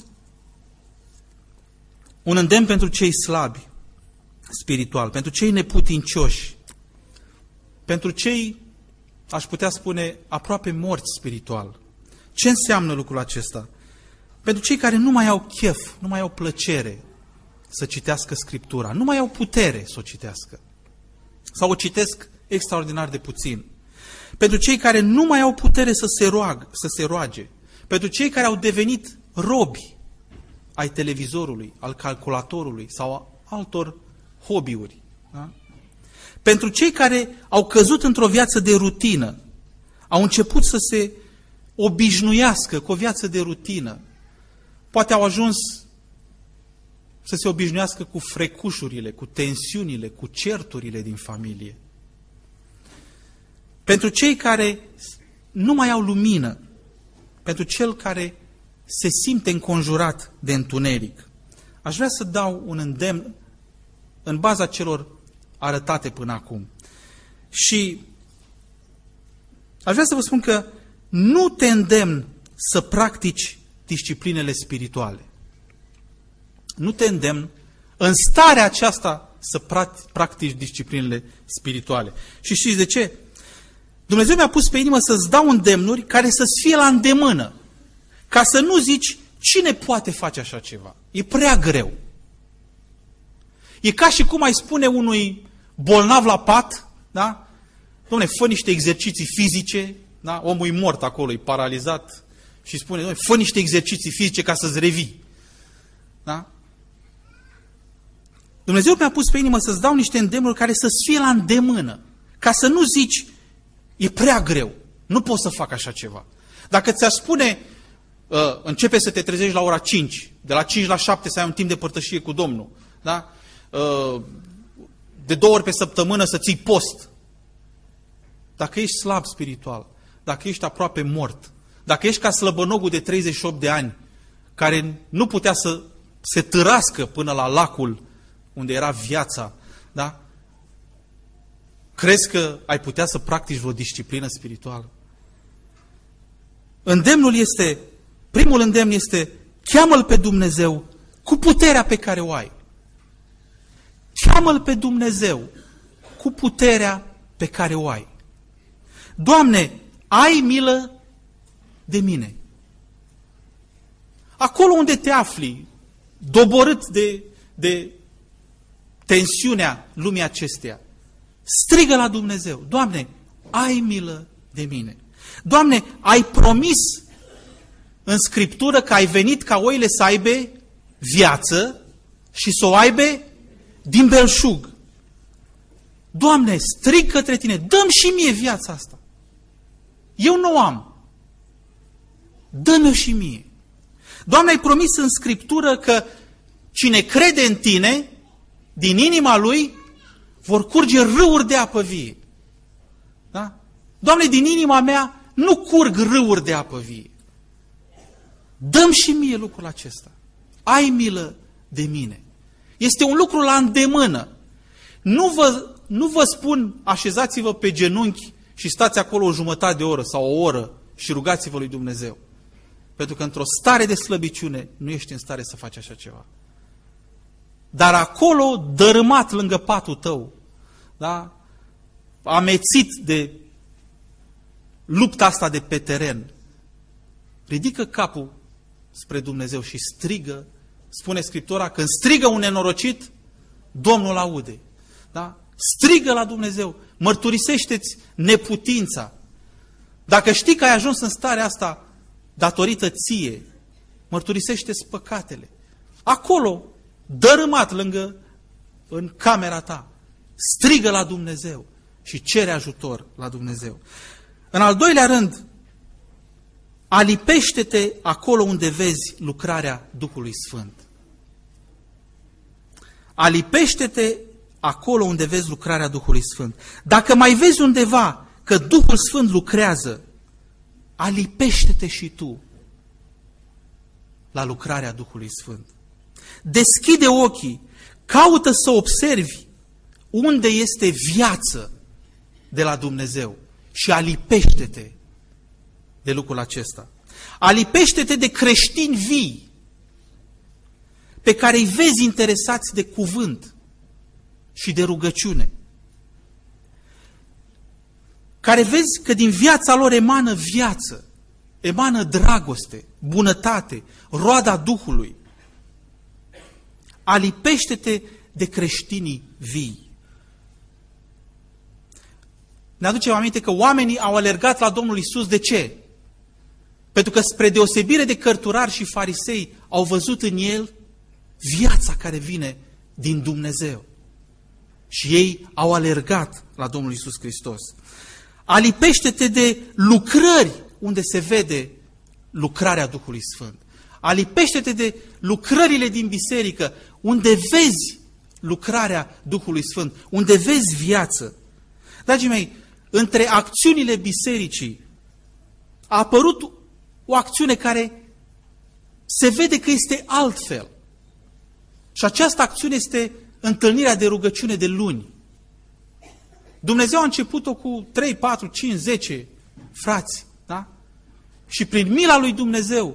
un îndemn pentru cei slabi spiritual, pentru cei neputincioși, pentru cei, aș putea spune, aproape morți spiritual. Ce înseamnă lucrul acesta? Pentru cei care nu mai au chef, nu mai au plăcere să citească Scriptura, nu mai au putere să o citească, sau o citesc extraordinar de puțin. Pentru cei care nu mai au putere să se, roag, să se roage, pentru cei care au devenit robi ai televizorului, al calculatorului sau altor hobby-uri. Da? Pentru cei care au căzut într-o viață de rutină, au început să se obișnuiască cu o viață de rutină, poate au ajuns să se obișnuiască cu frecușurile, cu tensiunile, cu certurile din familie. Pentru cei care nu mai au lumină, pentru cel care se simte înconjurat de întuneric, aș vrea să dau un îndemn în baza celor arătate până acum. Și aș vrea să vă spun că nu te îndemn să practici disciplinele spirituale. Nu te îndemn în starea aceasta să practici disciplinele spirituale. Și știți de ce? Dumnezeu mi-a pus pe inimă să-ți dau îndemnuri care să-ți fie la îndemână. Ca să nu zici, cine poate face așa ceva? E prea greu. E ca și cum ai spune unui bolnav la pat, da? Dom'le, fă niște exerciții fizice, da? Omul e mort acolo, e paralizat și spune, dom'le, fă niște exerciții fizice ca să-ți revii. Da? Dumnezeu mi-a pus pe inimă să-ți dau niște îndemnuri care să-ți fie la îndemână. Ca să nu zici, e prea greu, nu pot să fac așa ceva. Dacă ți-aș spune, uh, începe să te trezești la ora cinci, de la cinci la șapte să ai un timp de părtășie cu Domnul, da? Uh, de două ori pe săptămână să ții post. Dacă ești slab spiritual, dacă ești aproape mort, dacă ești ca slăbănogul de treizeci și opt de ani, care nu putea să se târască până la lacul unde era viața, da? Crezi că ai putea să practici vreo disciplină spirituală? Îndemnul este, primul îndemn este, cheamă-L pe Dumnezeu cu puterea pe care o ai. Cheamă-L pe Dumnezeu cu puterea pe care o ai. Doamne, ai milă de mine. Acolo unde te afli, doborât de, de tensiunea lumii acesteia, strigă la Dumnezeu, Doamne, ai milă de mine. Doamne, ai promis în Scriptură că ai venit ca oile să aibă viață și să o aibă din belșug. Doamne, strig către Tine, dă-mi și mie viața asta. Eu nu o am. Dă-mi-o și mie. Doamne, ai promis în Scriptură că cine crede în Tine, din inima lui, vor curge râuri de apă vie. Da? Doamne, din inima mea nu curg râuri de apă vie. Dă-mi și mie lucrul acesta. Ai milă de mine. Este un lucru la îndemână. Nu vă, nu vă spun, așezați-vă pe genunchi și stați acolo o jumătate de oră sau o oră și rugați-vă lui Dumnezeu. Pentru că într-o stare de slăbiciune nu ești în stare să faci așa ceva. Dar acolo, dărâmat lângă patul tău, da? Amețit de lupta asta de pe teren, ridică capul spre Dumnezeu și strigă. Spune Scriptura, când strigă un nenorocit, Domnul aude. Da? Strigă la Dumnezeu, mărturisește-ți neputința. Dacă știi că ai ajuns în starea asta datorită ție, mărturisește-ți păcatele. Acolo, dărâmat lângă, în camera ta, strigă la Dumnezeu și cere ajutor la Dumnezeu. În al doilea rând, alipește-te acolo unde vezi lucrarea Duhului Sfânt. Alipește-te acolo unde vezi lucrarea Duhului Sfânt. Dacă mai vezi undeva că Duhul Sfânt lucrează, alipește-te și tu la lucrarea Duhului Sfânt. Deschide ochii, caută să observi unde este viață de la Dumnezeu și alipește-te de lucrul acesta. Alipește-te de creștini vii pe care îi vezi interesați de cuvânt și de rugăciune, care vezi că din viața lor emană viață, emană dragoste, bunătate, roada Duhului. Alipește-te de creștinii vii. Ne aducem aminte că oamenii au alergat la Domnul Iisus. De ce? Pentru că spre deosebire de cărturari și farisei au văzut în el viața care vine din Dumnezeu. Și ei au alergat la Domnul Iisus Hristos. Alipește-te de lucrări unde se vede lucrarea Duhului Sfânt. Alipește-te de lucrările din biserică unde vezi lucrarea Duhului Sfânt, unde vezi viață. Dragii mei, între acțiunile bisericii a apărut o acțiune care se vede că este altfel. Și această acțiune este întâlnirea de rugăciune de luni. Dumnezeu a început-o cu trei, patru, cinci, zece frați. Da? Și prin mila lui Dumnezeu,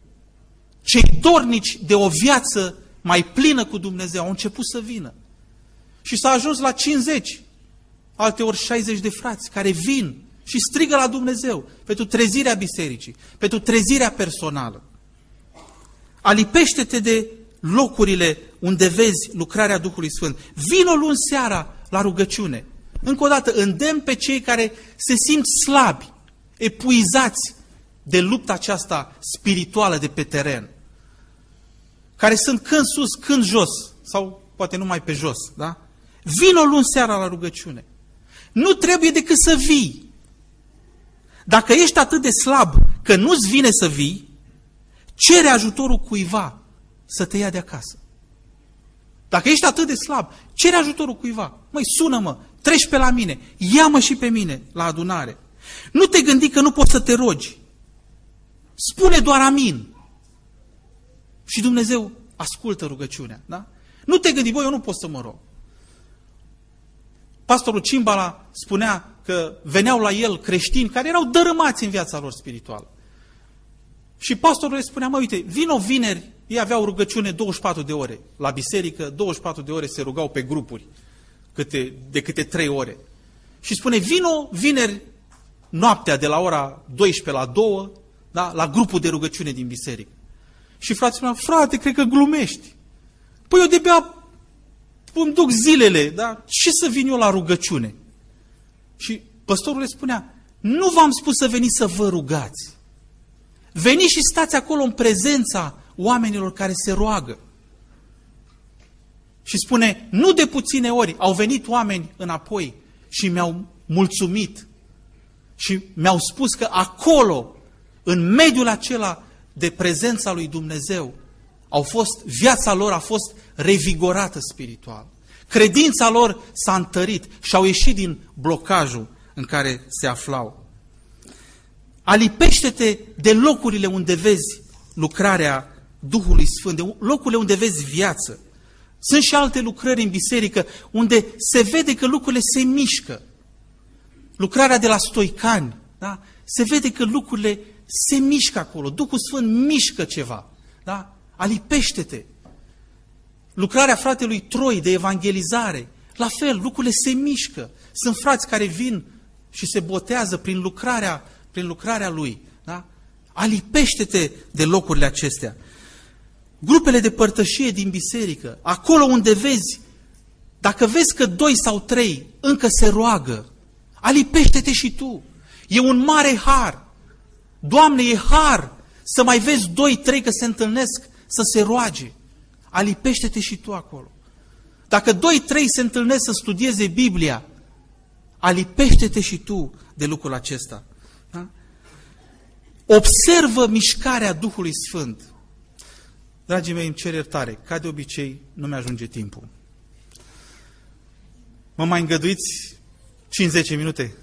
cei dornici de o viață mai plină cu Dumnezeu au început să vină. Și s-a ajuns la cincizeci, alteori șaizeci de frați care vin și strigă la Dumnezeu pentru trezirea bisericii, pentru trezirea personală. Alipește-te de locurile unde vezi lucrarea Duhului Sfânt. Vino luni seara la rugăciune. Încă o dată, îndemn pe cei care se simt slabi, epuizați de lupta aceasta spirituală de pe teren, care sunt când sus, când jos, sau poate numai pe jos, da? Vino luni seara la rugăciune. Nu trebuie decât să vii. Dacă ești atât de slab că nu-ți vine să vii, cere ajutorul cuiva să te ia de acasă. Dacă ești atât de slab, cere ajutorul cuiva. Măi, sună-mă, treci pe la mine, ia-mă și pe mine la adunare. Nu te gândi că nu poți să te rogi. Spune doar amin. Și Dumnezeu ascultă rugăciunea. Da? Nu te gândi, băi, eu nu pot să mă rog. Pastorul Cimbala spunea că veneau la el creștini care erau dărâmați în viața lor spirituală. Și pastorul le spunea, mă, uite, vino vineri, ei aveau rugăciune douăzeci și patru de ore. La biserică, douăzeci și patru de ore se rugau pe grupuri, câte, de câte trei ore. Și spune, vino vineri noaptea de la ora douăsprezece la două, da, la grupul de rugăciune din biserică. Și frații spunea, frate, cred că glumești. Păi eu de-abia îmi duc zilele, da? Ce să vin eu la rugăciune? Și păstorul le spunea, nu v-am spus să veniți să vă rugați. Veniți și stați acolo în prezența oamenilor care se roagă. Și spune, nu de puține ori au venit oameni înapoi și mi-au mulțumit și mi-au spus că acolo, în mediul acela de prezența lui Dumnezeu, au fost, viața lor a fost revigorată spiritual. Credința lor s-a întărit și au ieșit din blocajul în care se aflau. Alipește-te de locurile unde vezi lucrarea Duhului Sfânt, de locurile unde vezi viață. Sunt și alte lucrări în biserică unde se vede că lucrurile se mișcă. Lucrarea de la stoicani, da? Se vede că lucrurile se mișcă acolo. Duhul Sfânt mișcă ceva. Da? Alipește-te. Lucrarea fratelui Troi de evangelizare, la fel, lucrurile se mișcă. Sunt frați care vin și se botează prin lucrarea, prin lucrarea lui. Da? Alipește-te de locurile acestea. Grupele de părtășie din biserică, acolo unde vezi, dacă vezi că doi sau trei încă se roagă, alipește-te și tu. E un mare har. Doamne, e har să mai vezi doi, trei că se întâlnesc să se roage. Alipește-te și tu acolo. Dacă doi, trei se întâlnesc să studieze Biblia, alipește-te și tu de lucrul acesta. Da? Observă mișcarea Duhului Sfânt. Dragii mei, îmi cer iertare. Ca de obicei, nu mi-ajunge timpul. Mă mai îngăduiți cinci zece minute?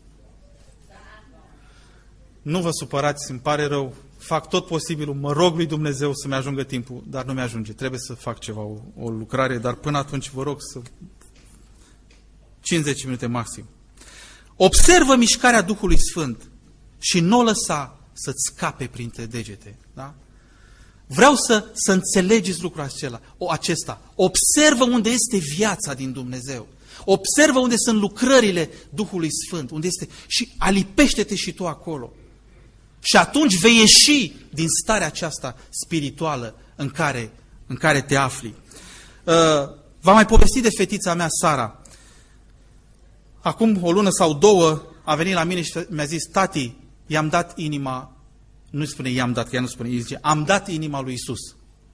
Nu vă supărați, îmi pare rău. Fac tot posibilul, mă rog lui Dumnezeu să-mi ajungă timpul, dar nu mi-ajunge. Trebuie să fac ceva, o, o lucrare, dar până atunci vă rog să... cinci zece minute maxim. Observă mișcarea Duhului Sfânt și nu o lăsa să-ți scape printre degete. Da? Vreau să, să înțelegeți lucrul acela, o, acesta. Observă unde este viața din Dumnezeu. Observă unde sunt lucrările Duhului Sfânt, unde este, și alipește-te și tu acolo. Și atunci vei ieși din starea aceasta spirituală în care, în care te afli. Uh, v-am mai povestit de fetița mea, Sara. Acum o lună sau două a venit la mine și mi-a zis: tati, i-am dat inima, nu spune i-am dat, că ea nu spune, îi zice, am dat inima lui Iisus.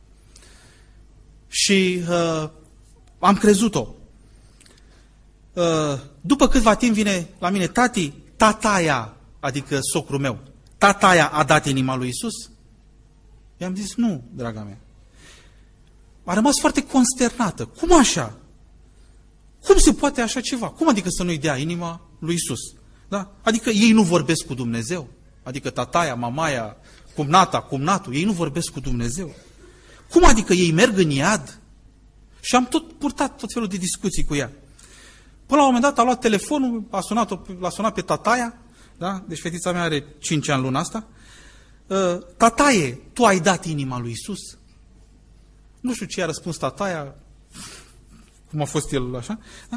Și uh, am crezut-o. Uh, după câtva timp vine la mine: tati, tataia, adică socrul meu, tataia a dat inima lui Iisus? I-am zis: nu, draga mea. A rămas foarte consternată. Cum așa? Cum se poate așa ceva? Cum adică să nu-i dea inima lui Iisus? Da? Adică ei nu vorbesc cu Dumnezeu? Adică tataia, mamaia, cumnata, cumnatul, ei nu vorbesc cu Dumnezeu? Cum adică ei merg în iad? Și am tot purtat tot felul de discuții cu ea. Până la un moment dat a luat telefonul, a sunat, l-a sunat pe tataia, da? Deci fetița mea are cinci ani luna asta. Uh, tataie, tu ai dat inima lui Iisus? Nu știu ce a răspuns tataia, cum a fost el așa. Da?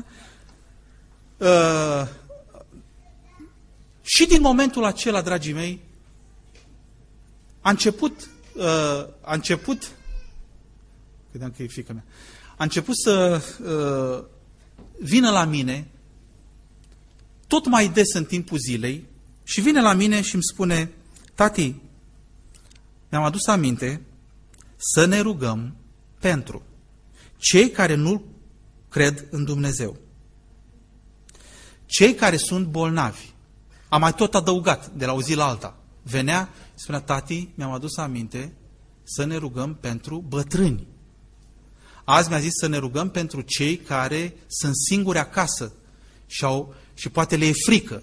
Uh, și din momentul acela, dragii mei, a început, uh, a început, credeam că e fiica mea, a început să uh, vină la mine tot mai des în timpul zilei și vine la mine și îmi spune: tati, mi-am adus aminte să ne rugăm pentru cei care nu cred în Dumnezeu, cei care sunt bolnavi. Am mai tot adăugat de la o zi la alta. Venea și spunea: tati, mi-am adus aminte să ne rugăm pentru bătrâni. Azi mi-a zis să ne rugăm pentru cei care sunt singuri acasă și, au, și poate le e frică.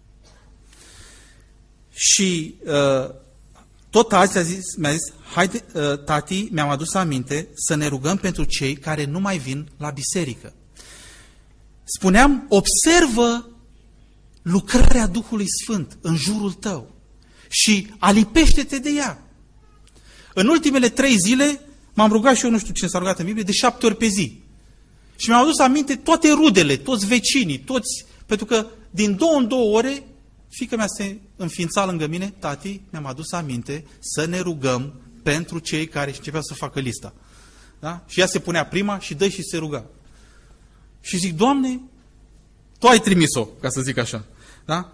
Și uh, tot azi a zis, mi-a zis: haide, uh, tati, mi-am adus aminte să ne rugăm pentru cei care nu mai vin la biserică. Spuneam, observă lucrarea Duhului Sfânt în jurul tău și alipește-te de ea. În ultimele trei zile m-am rugat și eu, nu știu cine s-a rugat în Biblie, de șapte ori pe zi. Și mi-am adus aminte toate rudele, toți vecinii, toți, pentru că din două în două ore fiica mea se înființa lângă mine: tati, mi-am adus aminte să ne rugăm pentru cei care, și începea să facă lista. Da? Și ea se punea prima și dă și se ruga. Și zic: Doamne, Tu ai trimis-o, ca să zic așa. Da?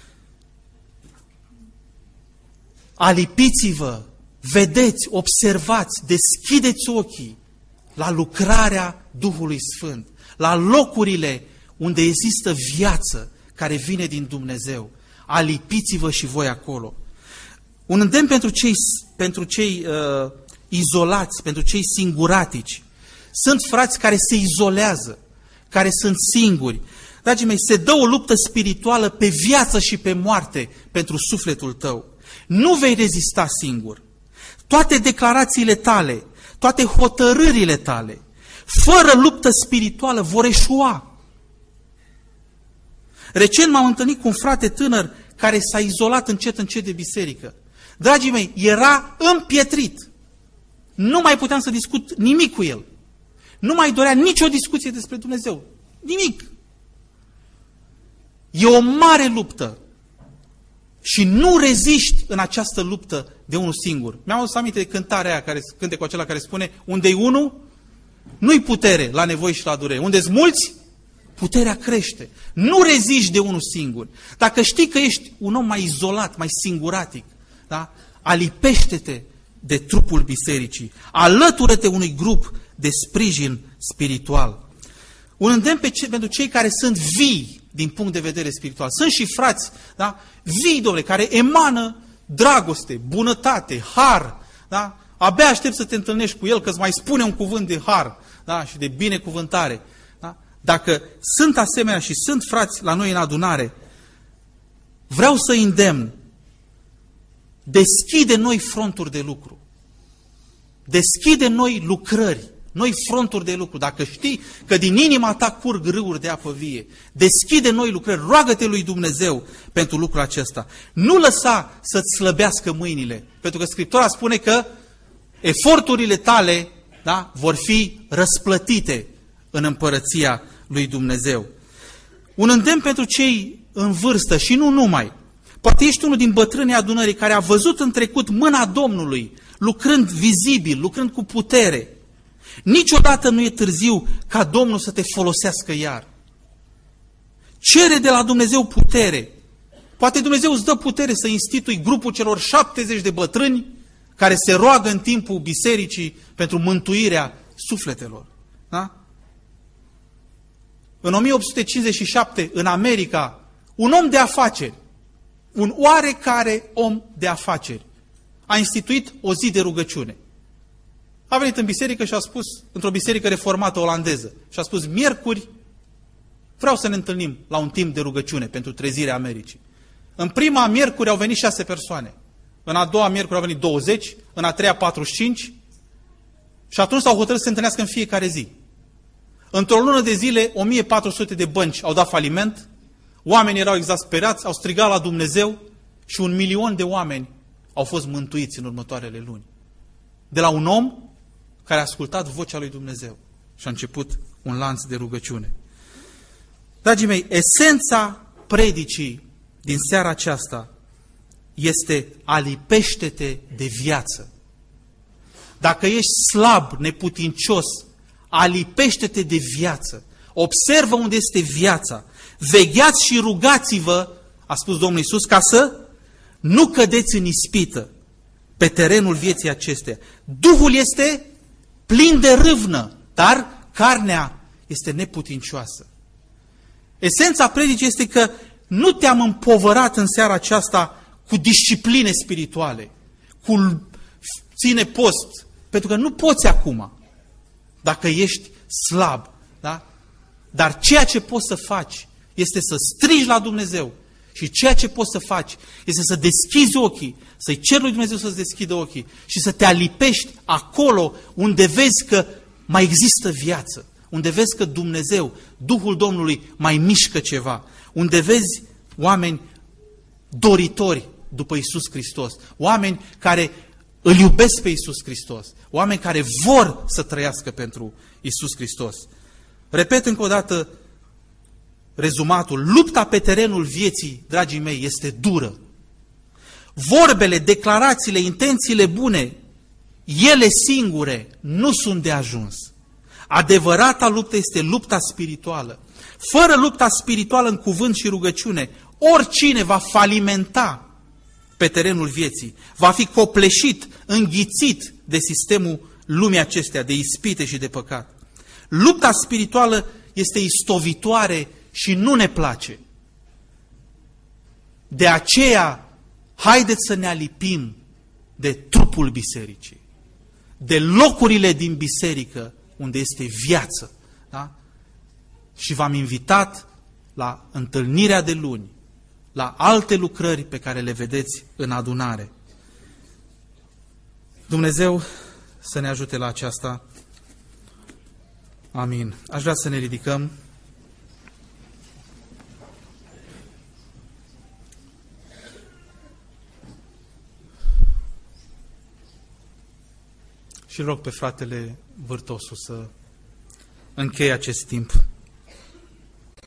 Alipiți-vă, vedeți, observați, deschideți ochii la lucrarea Duhului Sfânt, la locurile unde există viață care vine din Dumnezeu. Alipiți-vă și voi acolo. Un îndemn pentru cei, pentru cei uh, izolați, pentru cei singuratici. Sunt frați care se izolează, care sunt singuri. Dragii mei, se dă o luptă spirituală pe viață și pe moarte pentru sufletul tău. Nu vei rezista singur. Toate declarațiile tale, toate hotărârile tale, fără luptă spirituală, vor eșua. Recent m-am întâlnit cu un frate tânăr care s-a izolat încet încet de biserică. Dragii mei, era împietrit. Nu mai puteam să discut nimic cu el. Nu mai dorea nicio discuție despre Dumnezeu. Nimic. E o mare luptă. Și nu reziști în această luptă de unul singur. Mi-am adus aminte de cântarea aia, care, cântecul acela care spune: unde-i unul, nu-i putere la nevoi și la durere. Unde-s mulți, puterea crește. Nu reziști de unul singur. Dacă știi că ești un om mai izolat, mai singuratic, da? Alipește-te de trupul bisericii. Alătură-te unui grup de sprijin spiritual. Un îndemn pe ce, pentru cei care sunt vii din punct de vedere spiritual. Sunt și frați, da? Vii, domnule, care emană dragoste, bunătate, har. Da? Abia aștept să te întâlnești cu el, că îți mai spune un cuvânt de har, da? Și de binecuvântare. Da? Dacă sunt asemenea și sunt frați la noi în adunare, vreau să îndemn: deschide noi fronturi de lucru. Deschide noi lucrări, noi fronturi de lucru. Dacă știi că din inima ta curg râuri de apă vie, deschide noi lucrări, roagă-te lui Dumnezeu pentru lucrul acesta. Nu lăsa să-ți slăbească mâinile, pentru că Scriptura spune că eforturile tale, da, vor fi răsplătite în împărăția lui Dumnezeu. Un îndemn pentru cei în vârstă și nu numai. Poate ești unul din bătrânii adunării care a văzut în trecut mâna Domnului, lucrând vizibil, lucrând cu putere. Niciodată nu e târziu ca Domnul să te folosească iar. Cere de la Dumnezeu putere. Poate Dumnezeu îți dă putere să institui grupul celor șaptezeci de bătrâni care se roagă în timpul bisericii pentru mântuirea sufletelor. Da? În o mie opt sute cincizeci și șapte, în America, un om de afaceri, un oarecare om de afaceri, a instituit o zi de rugăciune. A venit în biserică și a spus, într-o biserică reformată olandeză, și a spus: miercuri vreau să ne întâlnim la un timp de rugăciune pentru trezirea Americii. În prima miercuri au venit șase persoane, în a doua miercuri au venit douăzeci, în a treia patruzeci și cinci și atunci s-au hotărât să se întâlnească în fiecare zi. Într-o lună de zile, o mie patru sute de bănci au dat faliment, oamenii erau exasperați, au strigat la Dumnezeu și un milion de oameni au fost mântuiți în următoarele luni. De la un om care a ascultat vocea lui Dumnezeu și a început un lanț de rugăciune. Dragii mei, esența predicii din seara aceasta este: alipește-te de viață. Dacă ești slab, neputincios, alipește-te de viață. Observă unde este viața. Vegheați și rugați-vă, a spus Domnul Iisus, ca să nu cădeți în ispită pe terenul vieții acesteia. Duhul este plin de râvnă, dar carnea este neputincioasă. Esența predicii este că nu te-am împovărat în seara aceasta cu discipline spirituale, cu ține post, pentru că nu poți acum, dacă ești slab. Da? Dar ceea ce poți să faci este să strigi la Dumnezeu și ceea ce poți să faci este să deschizi ochii, să-i ceri lui Dumnezeu să-ți deschidă ochii și să te alipești acolo unde vezi că mai există viață, unde vezi că Dumnezeu, Duhul Domnului mai mișcă ceva, unde vezi oameni doritori după Iisus Hristos, oameni care îl iubesc pe Iisus Hristos, oameni care vor să trăiască pentru Iisus Hristos. Repet încă o dată rezumatul: lupta pe terenul vieții, dragii mei, este dură. Vorbele, declarațiile, intențiile bune, ele singure nu sunt de ajuns. Adevărata luptă este lupta spirituală. Fără lupta spirituală în cuvânt și rugăciune, oricine va falimenta pe terenul vieții, va fi copleșit, înghițit de sistemul lumii acestea, de ispite și de păcat. Lupta spirituală este istovitoare și nu ne place. De aceea, haideți să ne alipim de trupul bisericii, de locurile din biserică unde este viață. Da? Și v-am invitat la întâlnirea de luni, la alte lucrări pe care le vedeți în adunare. Dumnezeu să ne ajute la aceasta. Amin. Aș vrea să ne ridicăm. Și rog pe fratele Vârtosu să încheie acest timp.